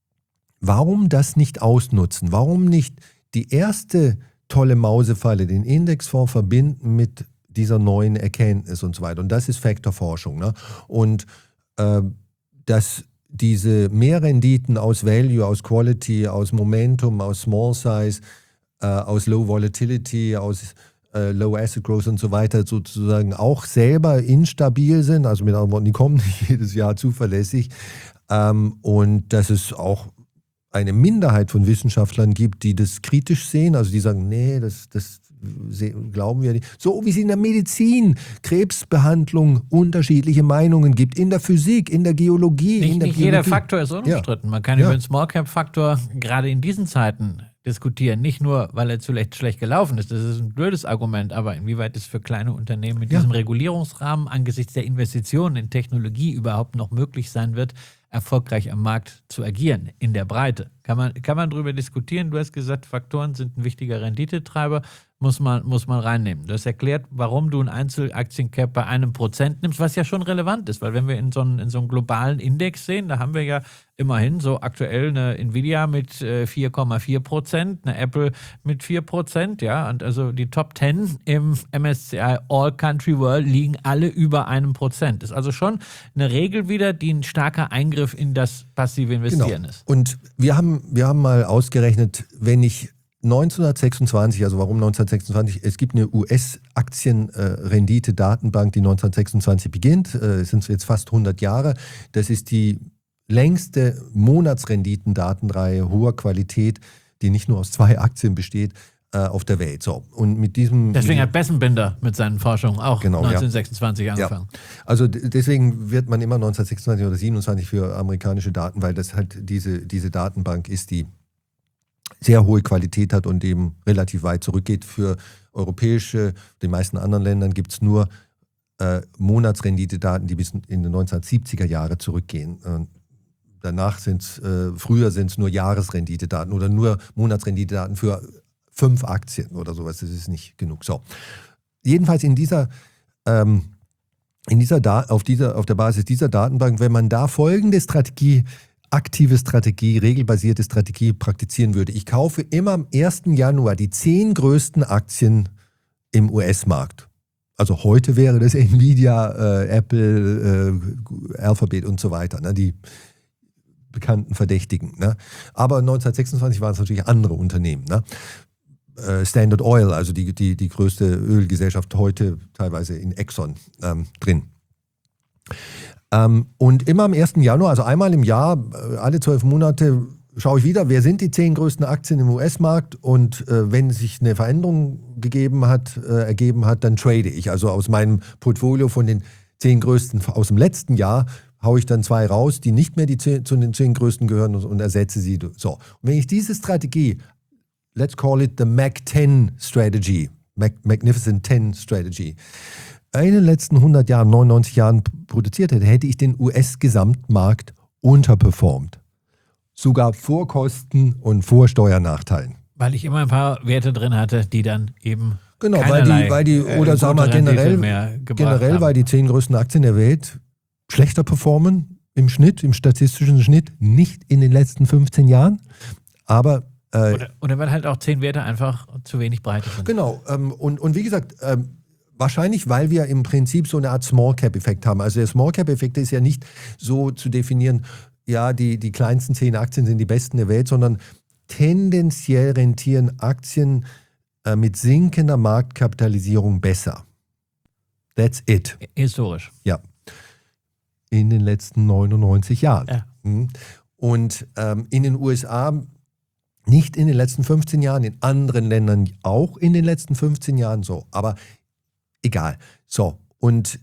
warum das nicht ausnutzen? Warum nicht die erste tolle Mausefalle, den Indexfonds, verbinden mit dieser neuen Erkenntnis und so weiter? Und das ist Faktorforschung. Ne? Und äh, dass diese Mehrrenditen aus Value, aus Quality, aus Momentum, aus Small Size, äh, aus Low Volatility, aus Low Asset Growth und so weiter sozusagen auch selber instabil sind, also mit anderen Worten, die kommen nicht jedes Jahr zuverlässig, ähm, und dass es auch eine Minderheit von Wissenschaftlern gibt, die das kritisch sehen, also die sagen, nee, das, das glauben wir nicht. So wie es in der Medizin, Krebsbehandlung unterschiedliche Meinungen gibt, in der Physik, in der Geologie, nicht, in der nicht Biologie. Jeder Faktor ist unumstritten. Ja. Man kann ja. über den Small-Cap-Faktor gerade in diesen Zeiten diskutieren. Nicht nur, weil er zuletzt schlecht gelaufen ist, das ist ein blödes Argument, aber inwieweit es für kleine Unternehmen in diesem ja. Regulierungsrahmen angesichts der Investitionen in Technologie überhaupt noch möglich sein wird, erfolgreich am Markt zu agieren, in der Breite. Kann man, kann man darüber diskutieren. Du hast gesagt, Faktoren sind ein wichtiger Renditetreiber, muss man, muss man reinnehmen. Du hast erklärt, warum du ein Einzelaktiencap bei einem Prozent nimmst, was ja schon relevant ist, weil wenn wir in so einen, in so einen globalen Index sehen, da haben wir ja immerhin so aktuell eine Nvidia mit äh, vier Komma vier Prozent, eine Apple mit vier Prozent, ja, und also die Top zehn im M S C I All Country World liegen alle über einem Prozent. Ist also schon eine Regel wieder, die ein starker Eingriff in das passive Investieren genau. ist. Und wir haben, wir haben mal ausgerechnet, wenn ich neunzehnhundertsechsundzwanzig, also warum neunzehnhundertsechsundzwanzig? Es gibt eine U S-Aktien-Rendite-Datenbank, die neunzehnhundertsechsundzwanzig beginnt. Es sind jetzt fast hundert Jahre. Das ist die längste Monatsrenditendatenreihe hoher Qualität, die nicht nur aus zwei Aktien besteht, auf der Welt. So, und mit diesem Deswegen hat Bessenbinder mit seinen Forschungen auch genau, neunzehnhundertsechsundzwanzig ja. angefangen. Ja. Also d- deswegen wird man immer neunzehnhundertsechsundzwanzig oder siebenundzwanzig für amerikanische Daten, weil das halt diese, diese Datenbank ist, die sehr hohe Qualität hat und eben relativ weit zurückgeht. Für europäische, den meisten anderen Ländern gibt es nur äh, Monatsrendite-Daten, die bis in die neunzehnhundertsiebziger Jahre zurückgehen. Und danach sind es, äh, früher sind es nur Jahresrendite-Daten oder nur Monatsrendite-Daten für fünf Aktien oder sowas. Das ist nicht genug. So. Jedenfalls in dieser, ähm, in dieser da- auf, dieser, auf der Basis dieser Datenbank, wenn man da folgende Strategie, aktive Strategie, regelbasierte Strategie praktizieren würde. Ich kaufe immer am ersten Januar die zehn größten Aktien im U S-Markt. Also heute wäre das Nvidia, äh, Apple, äh, Alphabet und so weiter, ne, die bekannten Verdächtigen. Ne? Aber neunzehnhundertsechsundzwanzig waren es natürlich andere Unternehmen. Ne? Äh, Standard Oil, also die, die, die größte Ölgesellschaft heute, teilweise in Exxon ähm, drin. Ähm, und immer am ersten Januar, also einmal im Jahr, äh, alle zwölf Monate, schaue ich wieder, wer sind die zehn größten Aktien im U S-Markt, und äh, wenn sich eine Veränderung gegeben hat, äh, ergeben hat, dann trade ich. Also aus meinem Portfolio von den zehn größten aus dem letzten Jahr haue ich dann zwei raus, die nicht mehr die zehn, zu den zehn größten gehören, und, und ersetze sie. So. Und wenn ich diese Strategie, let's call it the Mac zehn Strategy, Mac, Magnificent zehn Strategy, in den letzten hundert Jahren, neunundneunzig Jahren produziert hätte, hätte ich den U S-Gesamtmarkt unterperformt. Sogar vor Kosten und vor Steuernachteilen. Weil ich immer ein paar Werte drin hatte, die dann eben genau, weil die, weil die äh, oder sagen wir generell, generell haben. weil die zehn größten Aktien der Welt schlechter performen im Schnitt, im statistischen Schnitt, nicht in den letzten fünfzehn Jahren, aber äh, oder, oder weil halt auch zehn Werte einfach zu wenig Breite sind. Genau, ähm, und, und wie gesagt, ähm, wahrscheinlich, weil wir im Prinzip so eine Art Small-Cap-Effekt haben. Also der Small-Cap-Effekt ist ja nicht so zu definieren, ja, die, die kleinsten zehn Aktien sind die besten der Welt, sondern tendenziell rentieren Aktien äh, mit sinkender Marktkapitalisierung besser. That's it. Historisch. Ja. In den letzten neunundneunzig Jahren. Ja. Und ähm, in den U S A nicht in den letzten fünfzehn Jahren, in anderen Ländern auch in den letzten fünfzehn Jahren so. Aber egal. So, und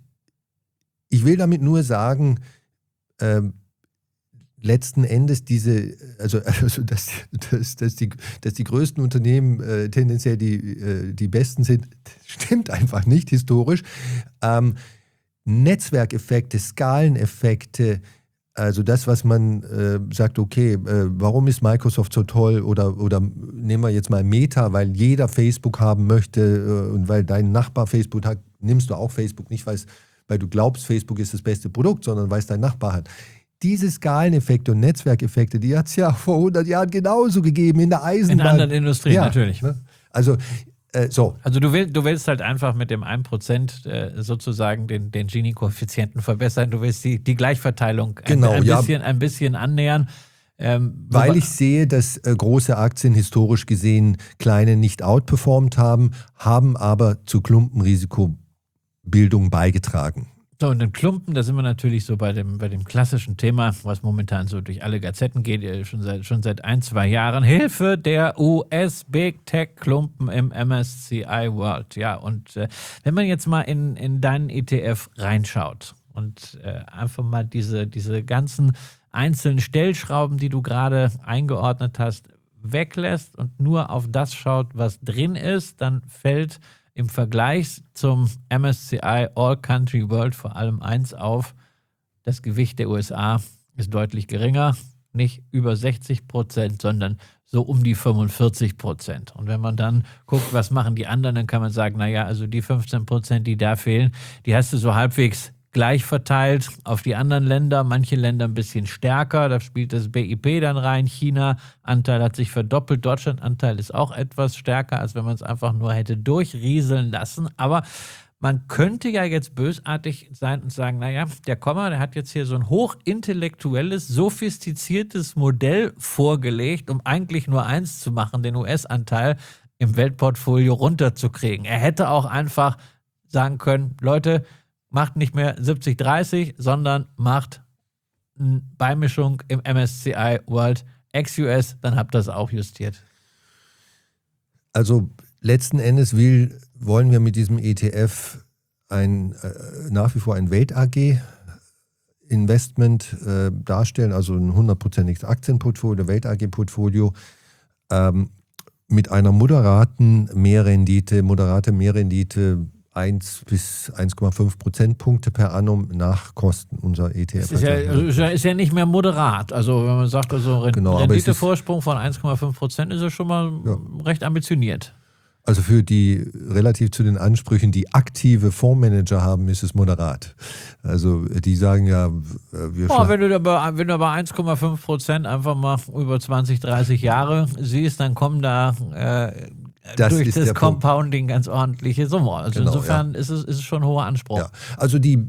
ich will damit nur sagen, ähm, letzten Endes diese, also, also dass, dass, dass, die, dass die größten Unternehmen äh, tendenziell die, äh, die besten sind, stimmt einfach nicht historisch. Ähm, Netzwerkeffekte, Skaleneffekte, also das, was man äh, sagt, okay, äh, warum ist Microsoft so toll, oder, oder nehmen wir jetzt mal Meta, weil jeder Facebook haben möchte äh, und weil dein Nachbar Facebook hat, nimmst du auch Facebook, nicht weil, weil du glaubst, Facebook ist das beste Produkt, sondern weil es dein Nachbar hat. Diese Skaleneffekte und Netzwerkeffekte, die hat es ja vor hundert Jahren genauso gegeben in der Eisenbahn. In anderen Industrien, ja, natürlich. Ne? Also, äh, so. Also du, will, du willst halt einfach mit dem ein Prozent äh, sozusagen den, den Gini-Koeffizienten verbessern. Du willst die, die Gleichverteilung genau, ein, ein, ja. bisschen, ein bisschen annähern. Ähm, Weil ich sehe, dass äh, große Aktien historisch gesehen kleine nicht outperformt haben, haben aber zu Klumpenrisikobildung beigetragen. So, und in Klumpen, da sind wir natürlich so bei dem, bei dem klassischen Thema, was momentan so durch alle Gazetten geht, schon seit, schon seit ein, zwei Jahren. Hilfe der U S-Big-Tech-Klumpen im M S C I World. Ja, und äh, wenn man jetzt mal in, in deinen E T F reinschaut und äh, einfach mal diese, diese ganzen einzelnen Stellschrauben, die du gerade eingeordnet hast, weglässt und nur auf das schaut, was drin ist, dann fällt im Vergleich zum M S C I All Country World vor allem eins auf: Das Gewicht der U S A ist deutlich geringer, nicht über sechzig Prozent, sondern so um die fünfundvierzig Prozent. Und wenn man dann guckt, was machen die anderen, dann kann man sagen, naja, also die fünfzehn Prozent, die da fehlen, die hast du so halbwegs gleich verteilt auf die anderen Länder, manche Länder ein bisschen stärker, da spielt das B I P dann rein, China-Anteil hat sich verdoppelt, Deutschland-Anteil ist auch etwas stärker, als wenn man es einfach nur hätte durchrieseln lassen, aber man könnte ja jetzt bösartig sein und sagen, naja, der Komma, der hat jetzt hier so ein hochintellektuelles, sophistiziertes Modell vorgelegt, um eigentlich nur eins zu machen, den U S-Anteil im Weltportfolio runterzukriegen. Er hätte auch einfach sagen können, Leute, macht nicht mehr siebzig dreißig, sondern macht eine Beimischung im M S C I World ex-U S, dann habt ihr das auch justiert. Also letzten Endes will, wollen wir mit diesem E T F ein, äh, nach wie vor ein Welt-A G-Investment äh, darstellen, also ein hundertprozentiges Aktienportfolio, Welt-A G-Portfolio ähm, mit einer moderaten Mehrrendite, moderate Mehrrendite eins bis eins Komma fünf Prozentpunkte per annum nach Kosten unser E T F. Das ist ja, ist, ja, ist ja nicht mehr moderat. Also wenn man sagt, also genau, Renditevorsprung von eins Komma fünf Prozent ist ja schon mal ja. recht ambitioniert. Also für die, relativ zu den Ansprüchen, die aktive Fondsmanager haben, ist es moderat. Also die sagen ja, wir oh, wenn du aber, wenn du aber eins Komma fünf Prozent einfach mal über zwanzig, dreißig Jahre siehst, dann kommen da äh, Das durch ist das der Compounding ganz ordentliche Summe. Also Genau, insofern ja. ist, es, ist es schon ein hoher Anspruch. Ja, also die,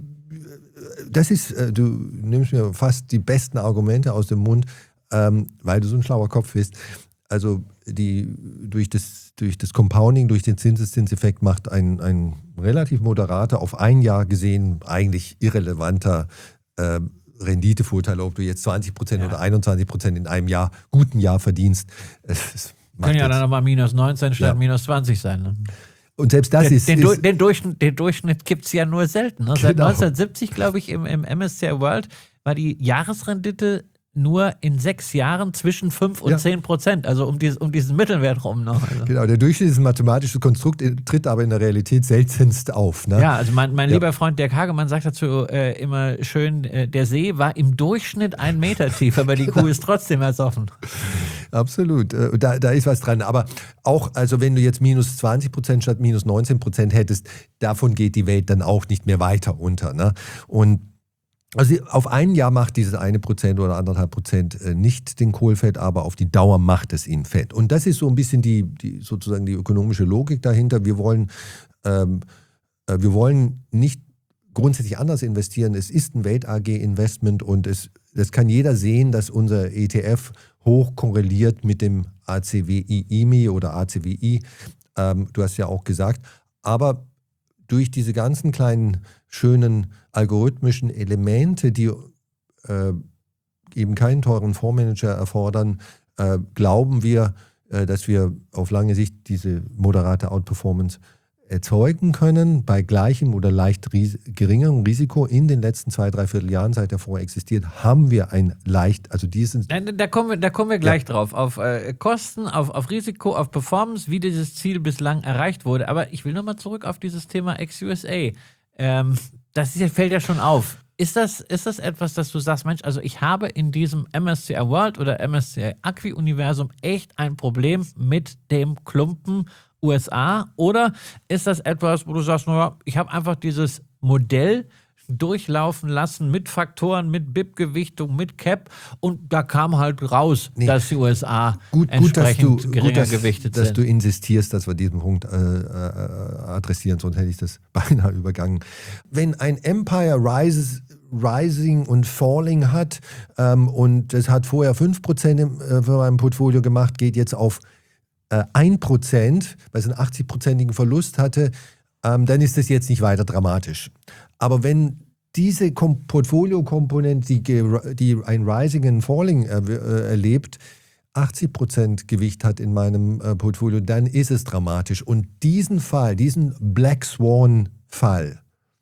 das ist, du nimmst mir fast die besten Argumente aus dem Mund, ähm, weil du so ein schlauer Kopf bist. Also die, durch, das, durch das Compounding, durch den Zinseszinseffekt macht ein, ein relativ moderater, auf ein Jahr gesehen eigentlich irrelevanter äh, Renditevorteil, ob du jetzt zwanzig Prozent ja. oder einundzwanzig Prozent in einem Jahr, guten Jahr verdienst. Es Können ja dann nochmal minus neunzehn statt ja. minus zwanzig sein. Ne? Und selbst das den, ist... Den, ist den Durchschnitt, den Durchschnitt gibt es ja nur selten. Ne? Seit genau. neunzehnhundertsiebzig, glaube ich, im, im M S C I World war die Jahresrendite nur in sechs Jahren zwischen fünf und zehn Prozent, also um, dieses, um diesen Mittelwert rum noch. Also. Genau, der Durchschnitt ist ein mathematisches Konstrukt, tritt aber in der Realität seltenst auf. Ne? Ja, also mein, mein ja. lieber Freund Dirk Hagemann sagt dazu äh, immer schön, äh, der See war im Durchschnitt ein Meter tief, aber die Kuh ist trotzdem ersoffen. Absolut, da, da ist was dran. Aber auch, also wenn du jetzt minus zwanzig Prozent statt minus neunzehn Prozent hättest, davon geht die Welt dann auch nicht mehr weiter unter. Ne? Und also auf ein Jahr macht dieses eine Prozent oder anderthalb Prozent nicht den Kohl fett, aber auf die Dauer macht es ihn fett. Und das ist so ein bisschen die, die sozusagen die ökonomische Logik dahinter. Wir wollen, ähm, wir wollen nicht grundsätzlich anders investieren. Es ist ein Welt-A G-Investment und es, das kann jeder sehen, dass unser E T F hoch korreliert mit dem A C W I E M I oder A C W I. Ähm, du hast ja auch gesagt, aber durch diese ganzen kleinen, schönen algorithmischen Elemente, die äh, eben keinen teuren Fondsmanager erfordern, äh, glauben wir, äh, dass wir auf lange Sicht diese moderate Outperformance erzeugen können, bei gleichem oder leicht ries- geringerem Risiko. In den letzten zwei, drei Vierteljahren, seit der Fonds existiert, haben wir ein leicht, also diesen... Da, da, kommen, wir, da kommen wir gleich ja. drauf, auf äh, Kosten, auf, auf Risiko, auf Performance, wie dieses Ziel bislang erreicht wurde. Aber ich will nochmal zurück auf dieses Thema Ex-U S A. Ähm, das ist, fällt ja schon auf. Ist das, ist das etwas, dass du sagst, Mensch, also ich habe in diesem M S C I World oder M S C I Acqui-Universum echt ein Problem mit dem Klumpen U S A? Oder ist das etwas, wo du sagst, naja, ich habe einfach dieses Modell durchlaufen lassen mit Faktoren, mit B I P-Gewichtung, mit Cap und da kam halt raus, nee. dass die U S A gut, entsprechend gut, dass du, geringer gut, dass, gewichtet dass sind. Dass du insistierst, dass wir diesen Punkt äh, äh, adressieren, sonst hätte ich das beinahe übergangen. Wenn ein Empire rises, Rising und Falling hat ähm, und es hat vorher fünf Prozent im, äh, für mein Portfolio gemacht, geht jetzt auf äh, ein Prozent, weil es einen achtzig-prozentigen Verlust hatte, ähm, dann ist das jetzt nicht weiter dramatisch. Aber wenn diese Kom- Portfolio-Komponente, die, die ein Rising und Falling äh, äh, erlebt, achtzig Prozent Gewicht hat in meinem äh, Portfolio, dann ist es dramatisch. Und diesen Fall, diesen Black Swan-Fall,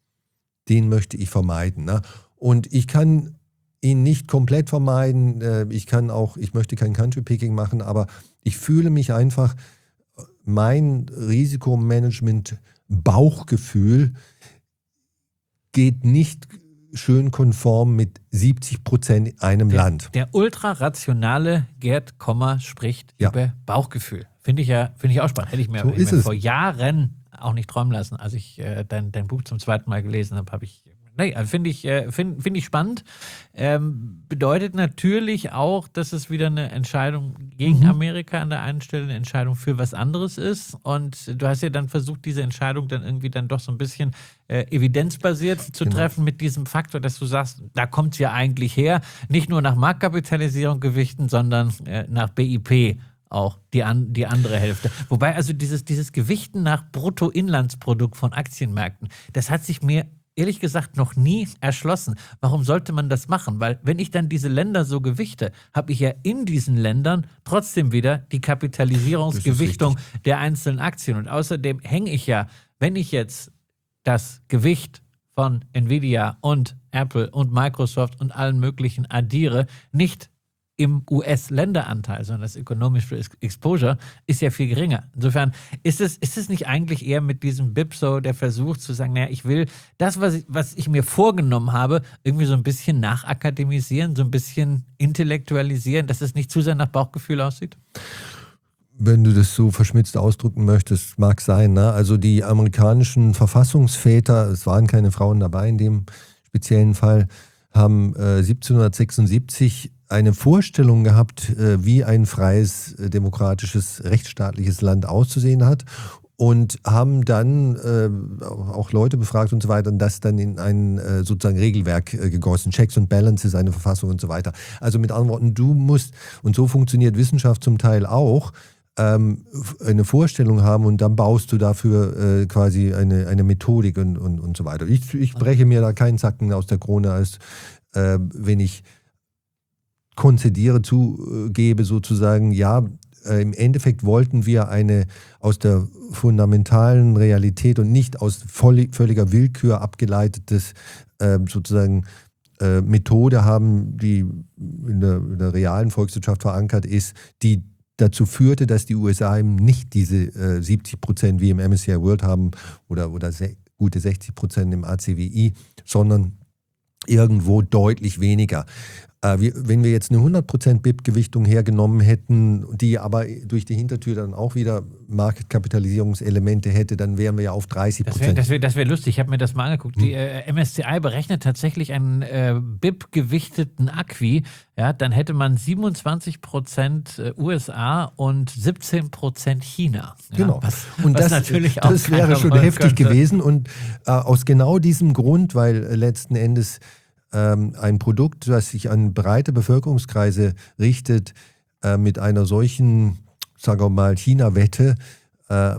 den möchte ich vermeiden. Ne? Und ich kann ihn nicht komplett vermeiden. Äh, ich kann auch, ich möchte kein Country-Picking machen, aber ich fühle mich einfach, mein Risikomanagement-Bauchgefühl geht nicht schön konform mit siebzig Prozent in einem der, Land. Der ultrarationale Gerd Kommer spricht ja. über Bauchgefühl. Finde ich ja, finde ich auch spannend. Hätte ich mir, so ich mir vor Jahren auch nicht träumen lassen. Als ich äh, dein, dein Buch zum zweiten Mal gelesen habe, habe ich, nee, finde ich, äh, find, find ich spannend. Ähm, bedeutet natürlich auch, dass es wieder eine Entscheidung gegen mhm. Amerika an der einen Stelle, eine Entscheidung für was anderes ist. Und du hast ja dann versucht, diese Entscheidung dann irgendwie dann doch so ein bisschen äh, evidenzbasiert zu genau. treffen mit diesem Faktor, dass du sagst, da kommt es ja eigentlich her, nicht nur nach Marktkapitalisierung gewichten, sondern äh, nach B I P. Auch die, an, die andere Hälfte. Wobei also dieses, dieses Gewichten nach Bruttoinlandsprodukt von Aktienmärkten, das hat sich mir ehrlich gesagt noch nie erschlossen. Warum sollte man das machen? Weil wenn ich dann diese Länder so gewichte, habe ich ja in diesen Ländern trotzdem wieder die Kapitalisierungsgewichtung der einzelnen Aktien. Und außerdem hänge ich ja, wenn ich jetzt das Gewicht von Nvidia und Apple und Microsoft und allen möglichen addiere, nicht im U S-Länderanteil, sondern das Economic Exposure ist ja viel geringer. Insofern ist es, ist es nicht eigentlich eher mit diesem B I P so der Versuch zu sagen, naja, ich will das, was ich, was ich mir vorgenommen habe, irgendwie so ein bisschen nachakademisieren, so ein bisschen intellektualisieren, dass es nicht zu sehr nach Bauchgefühl aussieht? Wenn du das so verschmitzt ausdrücken möchtest, mag sein. Ne? Also die amerikanischen Verfassungsväter, es waren keine Frauen dabei in dem speziellen Fall, haben äh, siebzehnhundertsechsundsiebzig eine Vorstellung gehabt, äh, wie ein freies, äh, demokratisches, rechtsstaatliches Land auszusehen hat und haben dann äh, auch Leute befragt und so weiter und das dann in ein äh, sozusagen Regelwerk äh, gegossen. Checks and Balances, eine Verfassung und so weiter. Also mit anderen Worten, du musst, und so funktioniert Wissenschaft zum Teil auch, ähm, eine Vorstellung haben und dann baust du dafür äh, quasi eine, eine Methodik und, und, und so weiter. Ich, ich breche mir da keinen Zacken aus der Krone, als äh, wenn ich konzediere, zugebe sozusagen, ja, äh, im Endeffekt wollten wir eine aus der fundamentalen Realität und nicht aus voll, völliger Willkür abgeleitetes äh, sozusagen äh, Methode haben, die in der, in der realen Volkswirtschaft verankert ist, die dazu führte, dass die U S A eben nicht diese äh, siebzig Prozent wie im M S C I World haben oder, oder se- gute sechzig Prozent im A C W I, sondern irgendwo deutlich weniger. Äh, wir, wenn wir jetzt eine hundert Prozent B I P-Gewichtung hergenommen hätten, die aber durch die Hintertür dann auch wieder Marketkapitalisierungselemente hätte, dann wären wir ja auf dreißig Prozent. Das wäre das wär, das wär lustig, ich habe mir das mal angeguckt. Hm. Die äh, M S C I berechnet tatsächlich einen äh, B I P-gewichteten Acquis. Ja, dann hätte man siebenundzwanzig Prozent U S A und siebzehn Prozent China. Ja, genau. Was, und was das, natürlich auch das wäre schon heftig könnte. gewesen. Und äh, aus genau diesem Grund, weil äh, letzten Endes ähm, ein Produkt, das sich an breite Bevölkerungskreise richtet, äh, mit einer solchen, sagen wir mal, China-Wette, äh,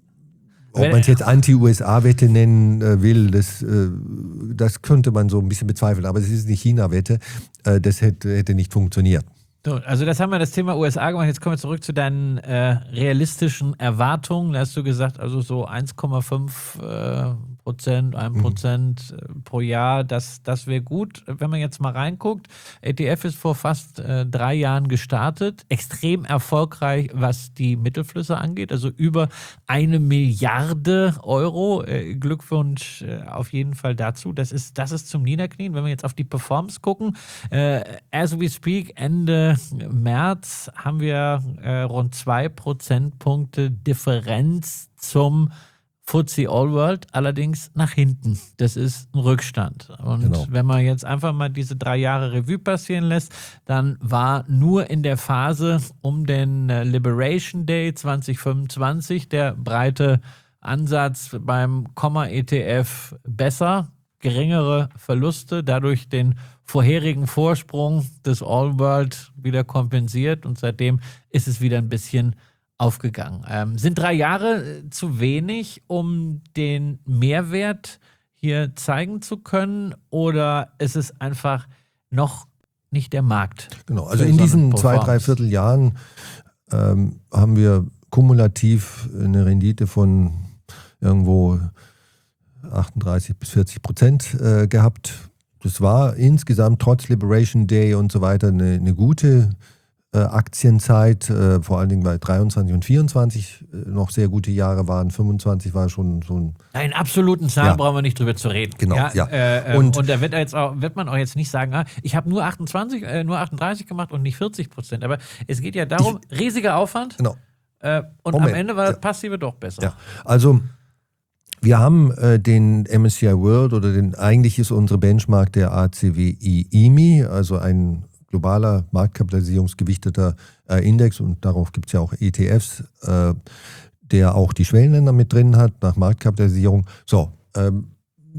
ob man es jetzt Anti-U S A-Wette nennen äh, will, das, äh, das könnte man so ein bisschen bezweifeln. Aber es ist eine China-Wette, äh, das hätte, hätte nicht funktioniert. So, also das haben wir das Thema U S A gemacht. Jetzt kommen wir zurück zu deinen äh, realistischen Erwartungen. Da hast du gesagt, also so eins Komma fünf äh, Prozent, ein Prozent mhm. pro Jahr, das, das wäre gut. Wenn man jetzt mal reinguckt, A T F ist vor fast äh, drei Jahren gestartet. Extrem erfolgreich, was die Mittelflüsse angeht. Also über eine Milliarde Euro. Äh, Glückwunsch äh, auf jeden Fall dazu. Das ist, das ist zum Niederknien. Wenn wir jetzt auf die Performance gucken, äh, as we speak, Ende März haben wir äh, rund zwei Prozentpunkte Differenz zum F T S E All World, allerdings nach hinten. Das ist ein Rückstand. Und genau. Wenn man jetzt einfach mal diese drei Jahre Revue passieren lässt, dann war nur in der Phase um den äh, Liberation Day zwanzig fünfundzwanzig der breite Ansatz beim Komma-E T F besser, geringere Verluste, dadurch den vorherigen Vorsprung des All World wieder kompensiert und seitdem ist es wieder ein bisschen aufgegangen. Ähm, sind drei Jahre zu wenig, um den Mehrwert hier zeigen zu können, oder ist es einfach noch nicht der Markt? Genau, also in diesen zwei, drei Vierteljahren ähm, haben wir kumulativ eine Rendite von irgendwo achtunddreißig bis vierzig Prozent äh, gehabt. Das war insgesamt trotz Liberation Day und so weiter eine, eine gute äh, Aktienzeit, äh, vor allen Dingen weil dreiundzwanzig und vierundzwanzig äh, noch sehr gute Jahre waren. fünfundzwanzig war schon so ein... In absoluten Zahlen ja. brauchen wir nicht drüber zu reden. Genau, ja. ja. Äh, und, und da wird, jetzt auch, wird man auch jetzt nicht sagen, ah, ich habe nur achtundzwanzig, äh, nur achtunddreißig gemacht und nicht vierzig Prozent. Aber es geht ja darum, ich, riesiger Aufwand genau. äh, und Moment. am Ende war das ja. Passive doch besser. Ja. Also... Wir haben äh, den M S C I World oder den, eigentlich ist unsere Benchmark der A C W I E M I, also ein globaler marktkapitalisierungsgewichteter äh, Index, und darauf gibt es ja auch E T Fs, äh, der auch die Schwellenländer mit drin hat nach Marktkapitalisierung. So, ähm,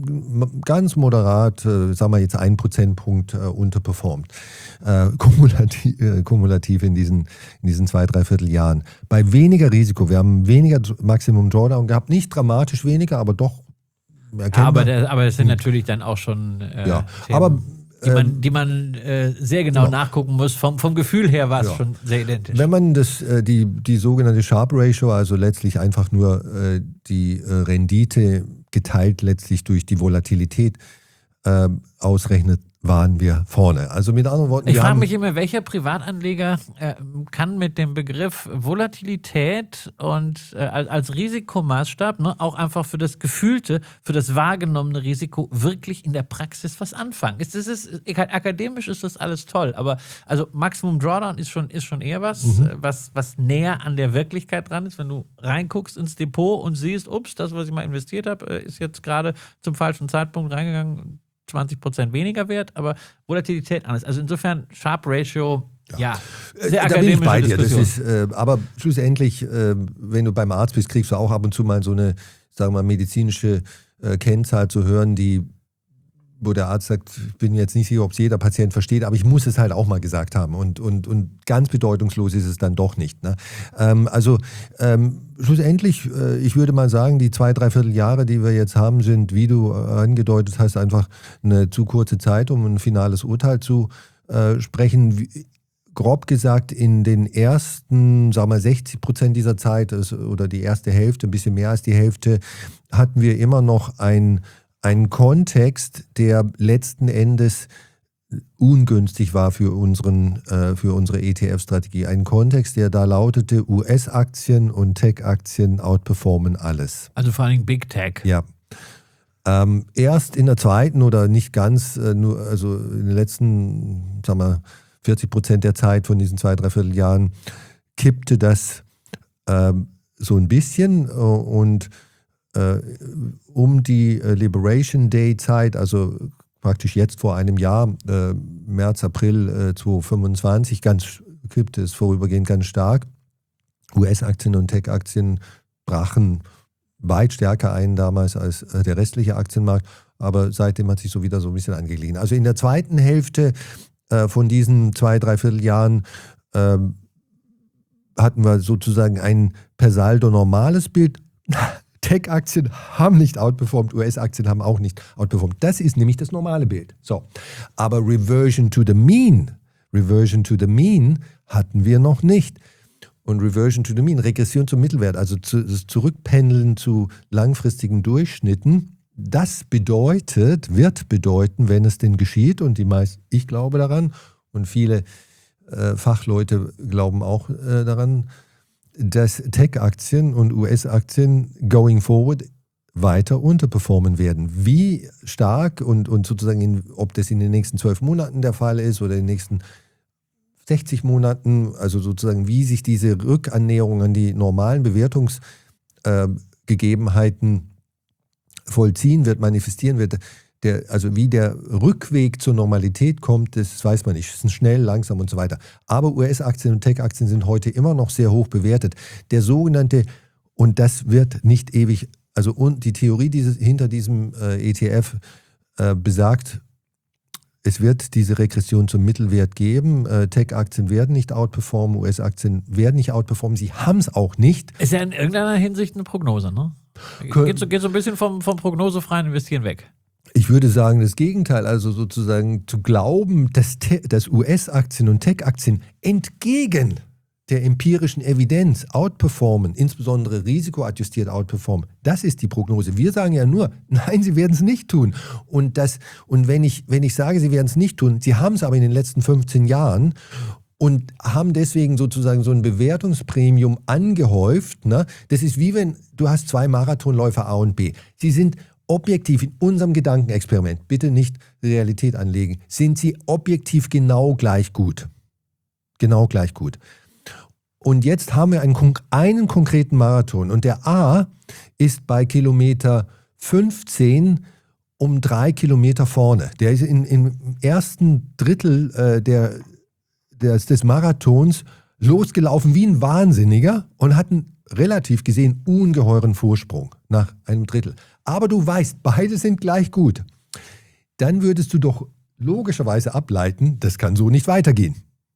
ganz moderat, äh, sagen wir jetzt ein Prozentpunkt äh, unterperformt, äh, kumulativ, äh, kumulativ in diesen, in diesen zwei, drei Vierteljahren. Bei weniger Risiko, wir haben weniger Maximum Drawdown gehabt, nicht dramatisch weniger, aber doch erkennbar. Aber, der, aber das sind natürlich dann auch schon äh, ja, Themen, aber, die man, die man äh, sehr genau ja. nachgucken muss. Vom, vom Gefühl her war es ja. schon sehr identisch. Wenn man das, äh, die, die sogenannte Sharpe Ratio, also letztlich einfach nur äh, die äh, Rendite geteilt letztlich durch die Volatilität äh, ausrechnet, waren wir vorne. Also mit anderen Worten, ich frage mich immer, welcher Privatanleger äh, kann mit dem Begriff Volatilität und äh, als Risikomaßstab, ne, auch einfach für das gefühlte, für das wahrgenommene Risiko wirklich in der Praxis was anfangen. Ist, ist, ist, akademisch ist das alles toll, aber also Maximum Drawdown ist schon, ist schon eher was, mhm. was, was näher an der Wirklichkeit dran ist. Wenn du reinguckst ins Depot und siehst, ups, das, was ich mal investiert habe, ist jetzt gerade zum falschen Zeitpunkt reingegangen, zwanzig Prozent weniger wert, aber Volatilität anders. Also insofern Sharpe Ratio, ja, ja sehr sehr akademische akademische da bin ich bei dir. Das Diskussion. ist, äh, aber schlussendlich, äh, wenn du beim Arzt bist, kriegst du auch ab und zu mal so eine, sagen wir mal, medizinische äh, Kennzahl zu hören, die wo der Arzt sagt, ich bin jetzt nicht sicher, ob es jeder Patient versteht, aber ich muss es halt auch mal gesagt haben. Und, und, und ganz bedeutungslos ist es dann doch nicht. Ne? Ähm, also ähm, schlussendlich, äh, ich würde mal sagen, die zwei, dreiviertel Jahre, die wir jetzt haben, sind, wie du angedeutet hast, einfach eine zu kurze Zeit, um ein finales Urteil zu äh, sprechen. Wie, grob gesagt, in den ersten, sagen wir sechzig Prozent dieser Zeit oder die erste Hälfte, ein bisschen mehr als die Hälfte, hatten wir immer noch ein Ein Kontext, der letzten Endes ungünstig war für, unseren, äh, für unsere E T F-Strategie. Ein Kontext, der da lautete, U S-Aktien und Tech-Aktien outperformen alles. Also vor allem Big Tech. Ja. Ähm, erst in der zweiten oder nicht ganz, äh, nur, also in den letzten, sagen wir, vierzig Prozent der Zeit von diesen zwei, dreiviertel Jahren kippte das ähm, so ein bisschen äh, und Uh, um die uh, Liberation Day Zeit, also praktisch jetzt vor einem Jahr, uh, März, April uh, zweitausendfünfundzwanzig, ganz kippte es vorübergehend ganz stark. U S-Aktien und Tech-Aktien brachen weit stärker ein damals als uh, der restliche Aktienmarkt, aber seitdem hat sich so wieder so ein bisschen angeglichen. Also in der zweiten Hälfte uh, von diesen zwei, dreiviertel Jahren uh, hatten wir sozusagen ein per Saldo normales Bild. Tech-Aktien haben nicht outperformt, U S-Aktien haben auch nicht outperformt. Das ist nämlich das normale Bild. So. Aber Reversion to the Mean, Reversion to the Mean hatten wir noch nicht. Und Reversion to the Mean, Regression zum Mittelwert, also zu, das Zurückpendeln zu langfristigen Durchschnitten, das bedeutet, wird bedeuten, wenn es denn geschieht, und die meisten, ich glaube daran, und viele äh, Fachleute glauben auch äh, daran, dass Tech-Aktien und U S-Aktien going forward weiter unterperformen werden. Wie stark und, und sozusagen, in, ob das in den nächsten zwölf Monaten der Fall ist oder in den nächsten sechzig Monaten, also sozusagen, wie sich diese Rückannäherung an die normalen Bewertungsgegebenheiten äh, vollziehen wird, manifestieren wird, der, also wie der Rückweg zur Normalität kommt, das weiß man nicht. Es ist schnell, langsam und so weiter. Aber U S-Aktien und Tech-Aktien sind heute immer noch sehr hoch bewertet. Der sogenannte, und das wird nicht ewig, also und die Theorie dieses, hinter diesem äh, E T F äh, besagt, es wird diese Regression zum Mittelwert geben. Äh, Tech-Aktien werden nicht outperformen, U S-Aktien werden nicht outperformen. Sie haben es auch nicht. Ist ja in irgendeiner Hinsicht eine Prognose, ne? Geht so, geht so ein bisschen vom, vom prognosefreien Investieren weg. Ich würde sagen, das Gegenteil, also sozusagen zu glauben, dass, dass U S-Aktien und Tech-Aktien entgegen der empirischen Evidenz outperformen, insbesondere risikoadjustiert outperformen, das ist die Prognose. Wir sagen ja nur, nein, sie werden es nicht tun. Und, das, und wenn, ich, wenn ich sage, sie werden es nicht tun, sie haben es aber in den letzten fünfzehn Jahren und haben deswegen sozusagen so ein Bewertungspremium angehäuft. Ne? Das ist wie wenn, du hast zwei Marathonläufer A und B. Sie sind objektiv in unserem Gedankenexperiment, bitte nicht Realität anlegen, sind sie objektiv genau gleich gut. Genau gleich gut. Und jetzt haben wir einen, einen konkreten Marathon und der A ist bei Kilometer fünfzehn um drei Kilometer vorne. Der ist in, im ersten Drittel äh, der, des, des Marathons losgelaufen wie ein Wahnsinniger und hat einen relativ gesehen ungeheuren Vorsprung nach einem Drittel. Aber du weißt, beide sind gleich gut. Dann würdest du doch logischerweise ableiten, das kann so nicht weitergehen.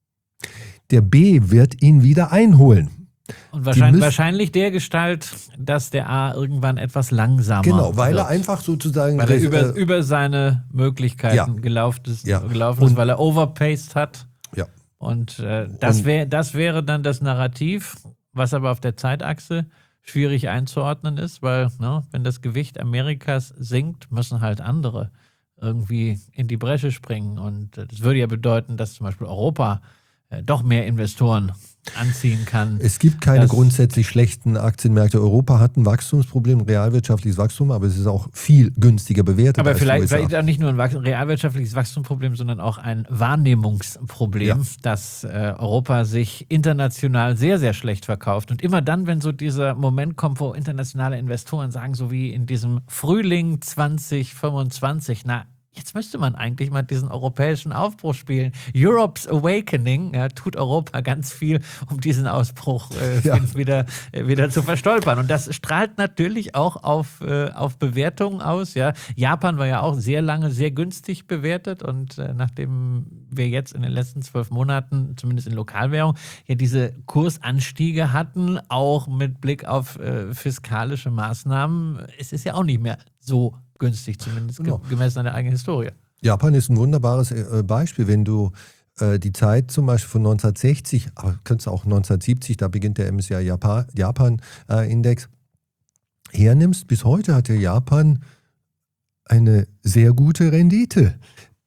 Der B wird ihn wieder einholen. Und wahrscheinlich, wahrscheinlich der Gestalt, dass der A irgendwann etwas langsamer Genau, weil wird. er einfach sozusagen... Weil er das, über, äh, über seine Möglichkeiten ja. gelaufen ist, Ja. gelaufen ist weil er overpaced hat. Ja. Und äh, das, Und- wär, das wäre dann das Narrativ, was aber auf der Zeitachse schwierig einzuordnen ist, weil ne, wenn das Gewicht Amerikas sinkt, müssen halt andere irgendwie in die Bresche springen. Und äh, das würde ja bedeuten, dass zum Beispiel Europa äh, doch mehr Investoren anziehen kann. Es gibt keine Das- grundsätzlich schlechten Aktienmärkte. Europa hat ein Wachstumsproblem, ein realwirtschaftliches Wachstum, aber es ist auch viel günstiger bewertet Aber als die vielleicht, U S A. vielleicht auch nicht nur ein Wachs- realwirtschaftliches Wachstumsproblem, sondern auch ein Wahrnehmungsproblem, Ja. dass äh, Europa sich international sehr, sehr schlecht verkauft. Und immer dann, wenn so dieser Moment kommt, wo internationale Investoren sagen, so wie in diesem Frühling zwanzig fünfundzwanzig, na, Jetzt müsste man eigentlich mal diesen europäischen Aufbruch spielen. Europe's Awakening, ja, tut Europa ganz viel, um diesen Ausbruch äh, ja. wieder, äh, wieder zu verstolpern. Und das strahlt natürlich auch auf, äh, auf Bewertungen aus. Ja. Japan war ja auch sehr lange sehr günstig bewertet. Und äh, nachdem wir jetzt in den letzten zwölf Monaten, zumindest in Lokalwährung, ja diese Kursanstiege hatten, auch mit Blick auf äh, fiskalische Maßnahmen, es ist ja auch nicht mehr so günstig, zumindest genau. gemessen an der eigenen Historie. Japan ist ein wunderbares äh, Beispiel. Wenn du äh, die Zeit zum Beispiel von neunzehnhundertsechzig, aber kannst du auch neunzehnhundertsiebzig, da beginnt der M S C I Japan-Index, äh, hernimmst, bis heute hat der Japan eine sehr gute Rendite.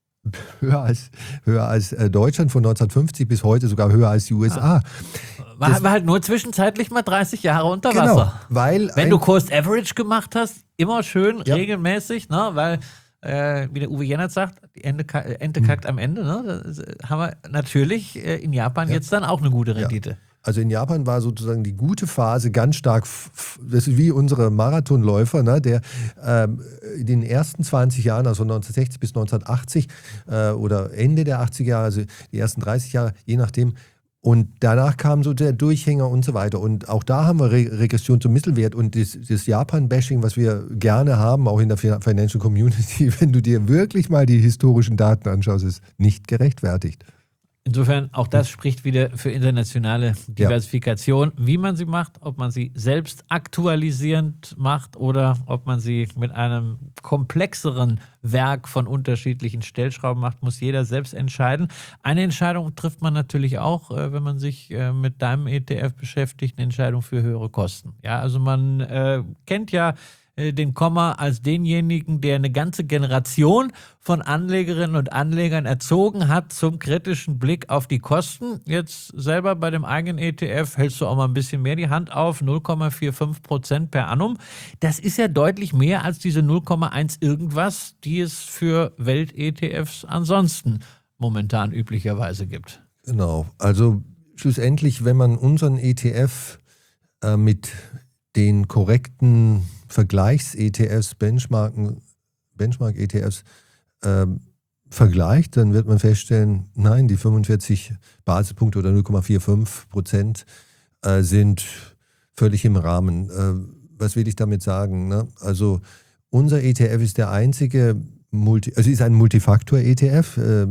Höher als, höher als äh, Deutschland von neunzehnhundertfünfzig bis heute, sogar höher als die U S A. Ah. War, das, war halt nur zwischenzeitlich mal dreißig Jahre unter Wasser. Genau, weil Wenn du Cost Average gemacht hast, immer schön, ja. regelmäßig, ne, weil, äh, wie der Uwe Jennert sagt, die Ente, Ente kackt mhm. am Ende. Ne, das haben wir natürlich äh, in Japan ja. jetzt dann auch eine gute Rendite. Ja. Also in Japan war sozusagen die gute Phase ganz stark, das ist wie unsere Marathonläufer, ne, der ähm, in den ersten zwanzig Jahren, also neunzehnhundertsechzig bis neunzehnhundertachtzig äh, oder Ende der achtziger Jahre, also die ersten dreißig Jahre, je nachdem. Und danach kam so der Durchhänger und so weiter. Und auch da haben wir Re- Regression zum Mittelwert. Und das, das Japan-Bashing, was wir gerne haben, auch in der Financial Community, wenn du dir wirklich mal die historischen Daten anschaust, ist nicht gerechtfertigt. Insofern, auch das spricht wieder für internationale Diversifikation, ja. wie man sie macht, ob man sie selbst aktualisierend macht oder ob man sie mit einem komplexeren Werk von unterschiedlichen Stellschrauben macht, muss jeder selbst entscheiden. Eine Entscheidung trifft man natürlich auch, wenn man sich mit deinem E T F beschäftigt, eine Entscheidung für höhere Kosten. Ja, also man äh, kennt ja den Komma als denjenigen, der eine ganze Generation von Anlegerinnen und Anlegern erzogen hat zum kritischen Blick auf die Kosten. Jetzt selber bei dem eigenen E T F hältst du auch mal ein bisschen mehr die Hand auf, null Komma fünfundvierzig Prozent per annum. Das ist ja deutlich mehr als diese null Komma eins irgendwas, die es für Welt-E T Fs ansonsten momentan üblicherweise gibt. Genau, also schlussendlich, wenn man unseren E T F äh, mit den korrekten Vergleichs-E T Fs, Benchmarken, Benchmark-E T Fs ähm, vergleicht, dann wird man feststellen, nein, die fünfundvierzig Basispunkte oder null Komma fünfundvierzig Prozent äh, sind völlig im Rahmen. Äh, was will ich damit sagen? Ne? Also unser E T F ist der einzige, Multi, also ist ein Multifaktor-E T F. Äh,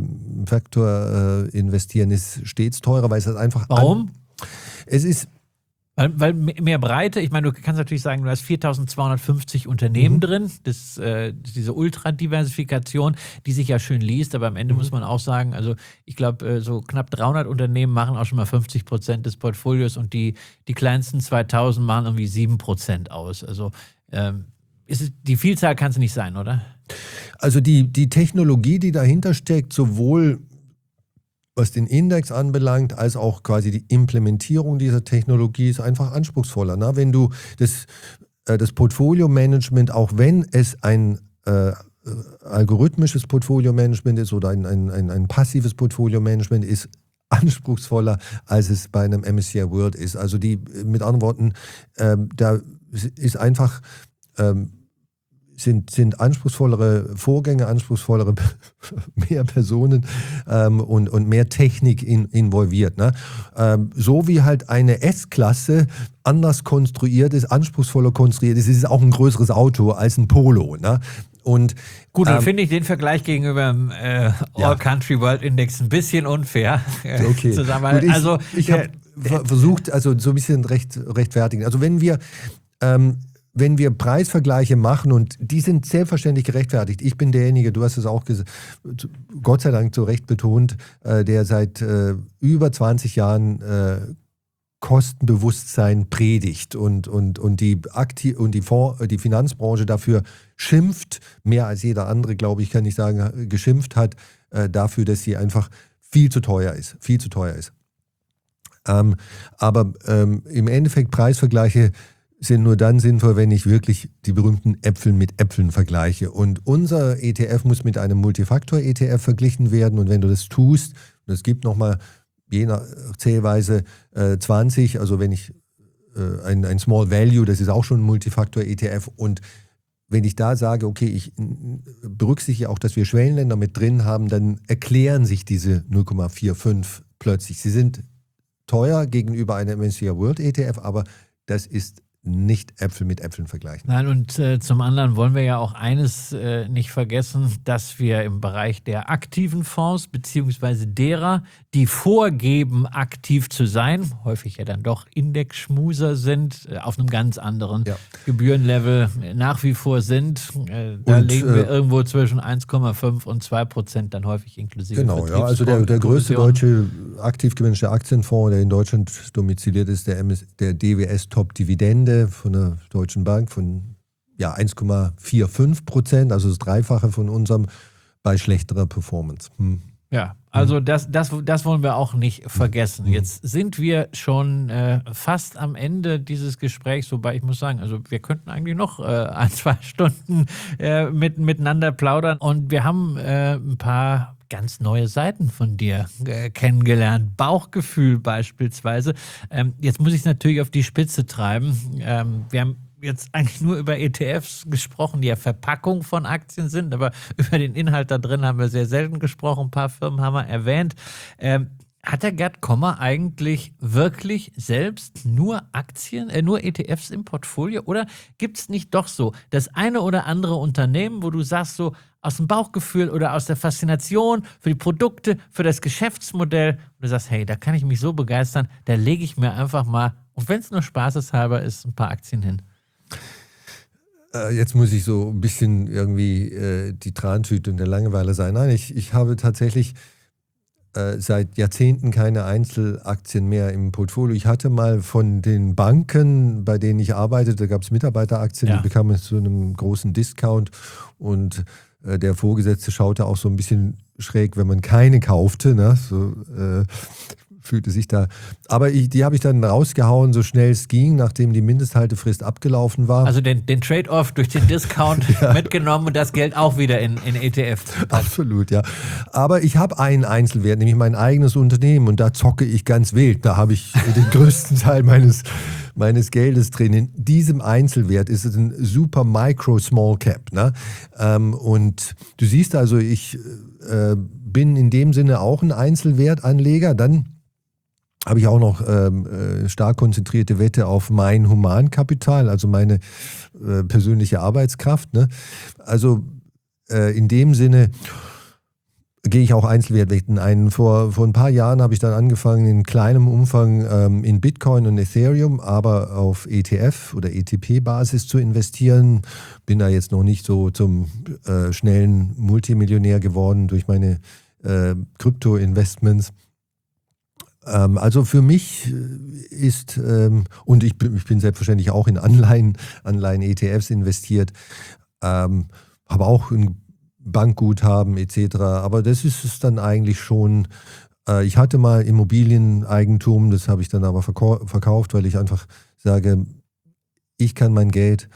Faktor äh, investieren ist stets teurer, weil es halt einfach... Warum? An, es ist Weil, weil mehr Breite, ich meine, du kannst natürlich sagen, du hast viertausendzweihundertfünfzig Unternehmen mhm. drin, das, äh, diese Ultradiversifikation, die sich ja schön liest, aber am Ende mhm. muss man auch sagen, also ich glaube, äh, so knapp dreihundert Unternehmen machen auch schon mal fünfzig Prozent des Portfolios und die, die kleinsten zweitausend machen irgendwie sieben Prozent aus. Also ähm, ist es, die Vielzahl kann es nicht sein, oder? Also die, die Technologie, die dahinter steckt, sowohl was den Index anbelangt, als auch quasi die Implementierung dieser Technologie ist einfach anspruchsvoller. Ne? Wenn du das, äh, das Portfolio-Management, auch wenn es ein äh, algorithmisches Portfolio-Management ist oder ein, ein, ein, ein passives Portfolio-Management ist, anspruchsvoller, als es bei einem M S C I World ist. Also die, mit anderen Worten, äh, da ist einfach... Ähm, Sind, sind anspruchsvollere Vorgänge, anspruchsvollere mehr Personen ähm, und, und mehr Technik in, involviert. Ne? Ähm, so wie halt eine S-Klasse anders konstruiert ist, anspruchsvoller konstruiert ist, ist es auch ein größeres Auto als ein Polo. Ne? Und, Gut, dann ähm, finde ich den Vergleich gegenüber dem äh, All-Country-World-Index ein bisschen unfair. Äh, okay. Zusammen. Gut, ich also, ich habe äh, versucht, also so ein bisschen recht, rechtfertigen. Also wenn wir... Ähm, Wenn wir Preisvergleiche machen, und die sind selbstverständlich gerechtfertigt, ich bin derjenige, du hast es auch ges- Gott sei Dank zu Recht betont, äh, der seit äh, über zwanzig Jahren äh, Kostenbewusstsein predigt und, und, und die, Akti- und die, Fonds, die Finanzbranche dafür schimpft, mehr als jeder andere, glaube ich, kann ich sagen, geschimpft hat, äh, dafür, dass sie einfach viel zu teuer ist, viel zu teuer ist. Ähm, aber ähm, im Endeffekt Preisvergleiche sind nur dann sinnvoll, wenn ich wirklich die berühmten Äpfel mit Äpfeln vergleiche. Und unser E T F muss mit einem Multifaktor-E T F verglichen werden. Und wenn du das tust, und es gibt nochmal je nach Zählweise äh, zwanzig, also wenn ich äh, ein, ein Small Value, das ist auch schon ein Multifaktor-E T F, und wenn ich da sage, okay, ich berücksichtige auch, dass wir Schwellenländer mit drin haben, dann erklären sich diese null Komma fünfundvierzig plötzlich. Sie sind teuer gegenüber einem M S C I World E T F, aber das ist nicht Äpfel mit Äpfeln vergleichen. Nein, und äh, zum anderen wollen wir ja auch eines äh, nicht vergessen, dass wir im Bereich der aktiven Fonds beziehungsweise derer, die vorgeben, aktiv zu sein, häufig ja dann doch Indexschmuser sind, äh, auf einem ganz anderen ja. Gebührenlevel nach wie vor sind. Äh, da und, legen wir äh, irgendwo zwischen eins Komma fünf und zwei Prozent dann häufig inklusive Genau, ja, also der, der größte deutsche aktiv gemanagte Aktienfonds, der in Deutschland domiziliert ist, der, M S, der D W S Top Dividende von der Deutschen Bank von ja, eins Komma fünfundvierzig Prozent, also das Dreifache von unserem, bei schlechterer Performance. Hm. Ja, also das, das, das wollen wir auch nicht vergessen. Hm. Jetzt sind wir schon äh, fast am Ende dieses Gesprächs, wobei ich muss sagen, also wir könnten eigentlich noch äh, ein, zwei Stunden äh, mit, miteinander plaudern und wir haben äh, ein paar ganz neue Seiten von dir äh, kennengelernt. Bauchgefühl beispielsweise. Ähm, jetzt muss ich es natürlich auf die Spitze treiben. Ähm, wir haben jetzt eigentlich nur über E T Fs gesprochen, die ja Verpackung von Aktien sind, aber über den Inhalt da drin haben wir sehr selten gesprochen. Ein paar Firmen haben wir erwähnt. Ähm, Hat der Gerd Kommer eigentlich wirklich selbst nur Aktien, äh, nur E T Fs im Portfolio? Oder gibt es nicht doch so das eine oder andere Unternehmen, wo du sagst, so aus dem Bauchgefühl oder aus der Faszination für die Produkte, für das Geschäftsmodell, wo du sagst, hey, da kann ich mich so begeistern, da lege ich mir einfach mal, und wenn es nur spaßeshalber ist, ein paar Aktien hin. Jetzt muss ich so ein bisschen irgendwie äh, die Trantüte und der Langeweile sein. Nein, ich, ich habe tatsächlich seit Jahrzehnten keine Einzelaktien mehr im Portfolio. Ich hatte mal von den Banken, bei denen ich arbeitete, da gab es Mitarbeiteraktien, ja. Die bekamen es zu einem großen Discount und äh, der Vorgesetzte schaute auch so ein bisschen schräg, wenn man keine kaufte, ne? So äh, fühlte sich da. Aber ich, die habe ich dann rausgehauen, so schnell es ging, nachdem die Mindesthaltefrist abgelaufen war. Also den, den Trade-off durch den Discount ja. mitgenommen und das Geld auch wieder in, in E T F. Absolut, ja. Aber ich habe einen Einzelwert, nämlich mein eigenes Unternehmen und da zocke ich ganz wild. Da habe ich den größten Teil meines, meines Geldes drin. In diesem Einzelwert ist es ein super Micro Small Cap. Ne? Ähm, und du siehst also, ich äh, bin in dem Sinne auch ein Einzelwertanleger. Dann habe ich auch noch ähm, äh, stark konzentrierte Wette auf mein Humankapital, also meine äh, persönliche Arbeitskraft. Ne? Also äh, in dem Sinne gehe ich auch Einzelwertwetten ein. Vor, vor ein paar Jahren habe ich dann angefangen, in kleinem Umfang ähm, in Bitcoin und Ethereum, aber auf E T F- oder E T P-Basis zu investieren. Bin da jetzt noch nicht so zum äh, schnellen Multimillionär geworden durch meine äh, Krypto-Investments. Also für mich ist, ähm, und ich bin, ich bin selbstverständlich auch in Anleihen, Anleihen-E T Fs investiert, ähm, habe auch ein Bankguthaben et cetera. Aber das ist es dann eigentlich schon. Äh, ich hatte mal Immobilieneigentum, das habe ich dann aber verkau- verkauft, weil ich einfach sage, ich kann mein Geld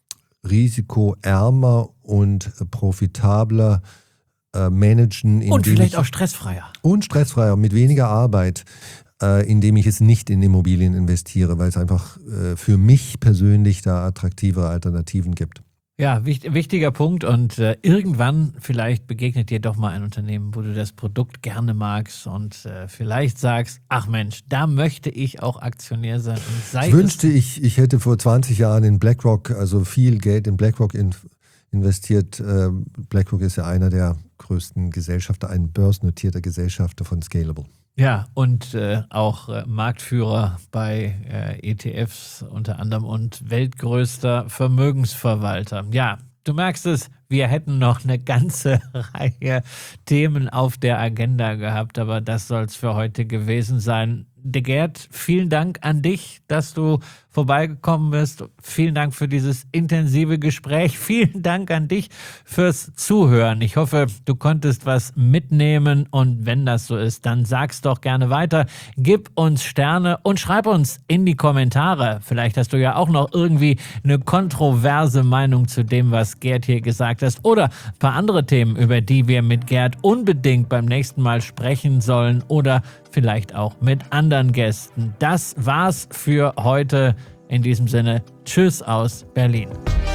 risikoärmer und profitabler managen. Und vielleicht auch stressfreier. Und stressfreier, mit weniger Arbeit, äh, indem ich es nicht in Immobilien investiere, weil es einfach äh, für mich persönlich da attraktivere Alternativen gibt. Ja, wichtig, wichtiger Punkt und äh, irgendwann vielleicht begegnet dir doch mal ein Unternehmen, wo du das Produkt gerne magst und äh, vielleicht sagst, ach Mensch, da möchte ich auch Aktionär sein. Und sei ich wünschte, ich, ich hätte vor zwanzig Jahren in BlackRock, also viel Geld in BlackRock in, investiert. Äh, BlackRock ist ja einer der größten Gesellschafter, ein börsennotierter Gesellschafter von Scalable. Ja, und äh, auch äh, Marktführer bei äh, E T Fs unter anderem und weltgrößter Vermögensverwalter. Ja, du merkst es, wir hätten noch eine ganze Reihe Themen auf der Agenda gehabt, aber das soll es für heute gewesen sein. De Gerd, vielen Dank an dich, dass du vorbeigekommen bist. Vielen Dank für dieses intensive Gespräch. Vielen Dank an dich fürs Zuhören. Ich hoffe, du konntest was mitnehmen und wenn das so ist, dann sag's doch gerne weiter. Gib uns Sterne und schreib uns in die Kommentare. Vielleicht hast du ja auch noch irgendwie eine kontroverse Meinung zu dem, was Gerd hier gesagt hat oder ein paar andere Themen, über die wir mit Gerd unbedingt beim nächsten Mal sprechen sollen oder vielleicht auch mit anderen Gästen. Das war's für heute. In diesem Sinne, tschüss aus Berlin.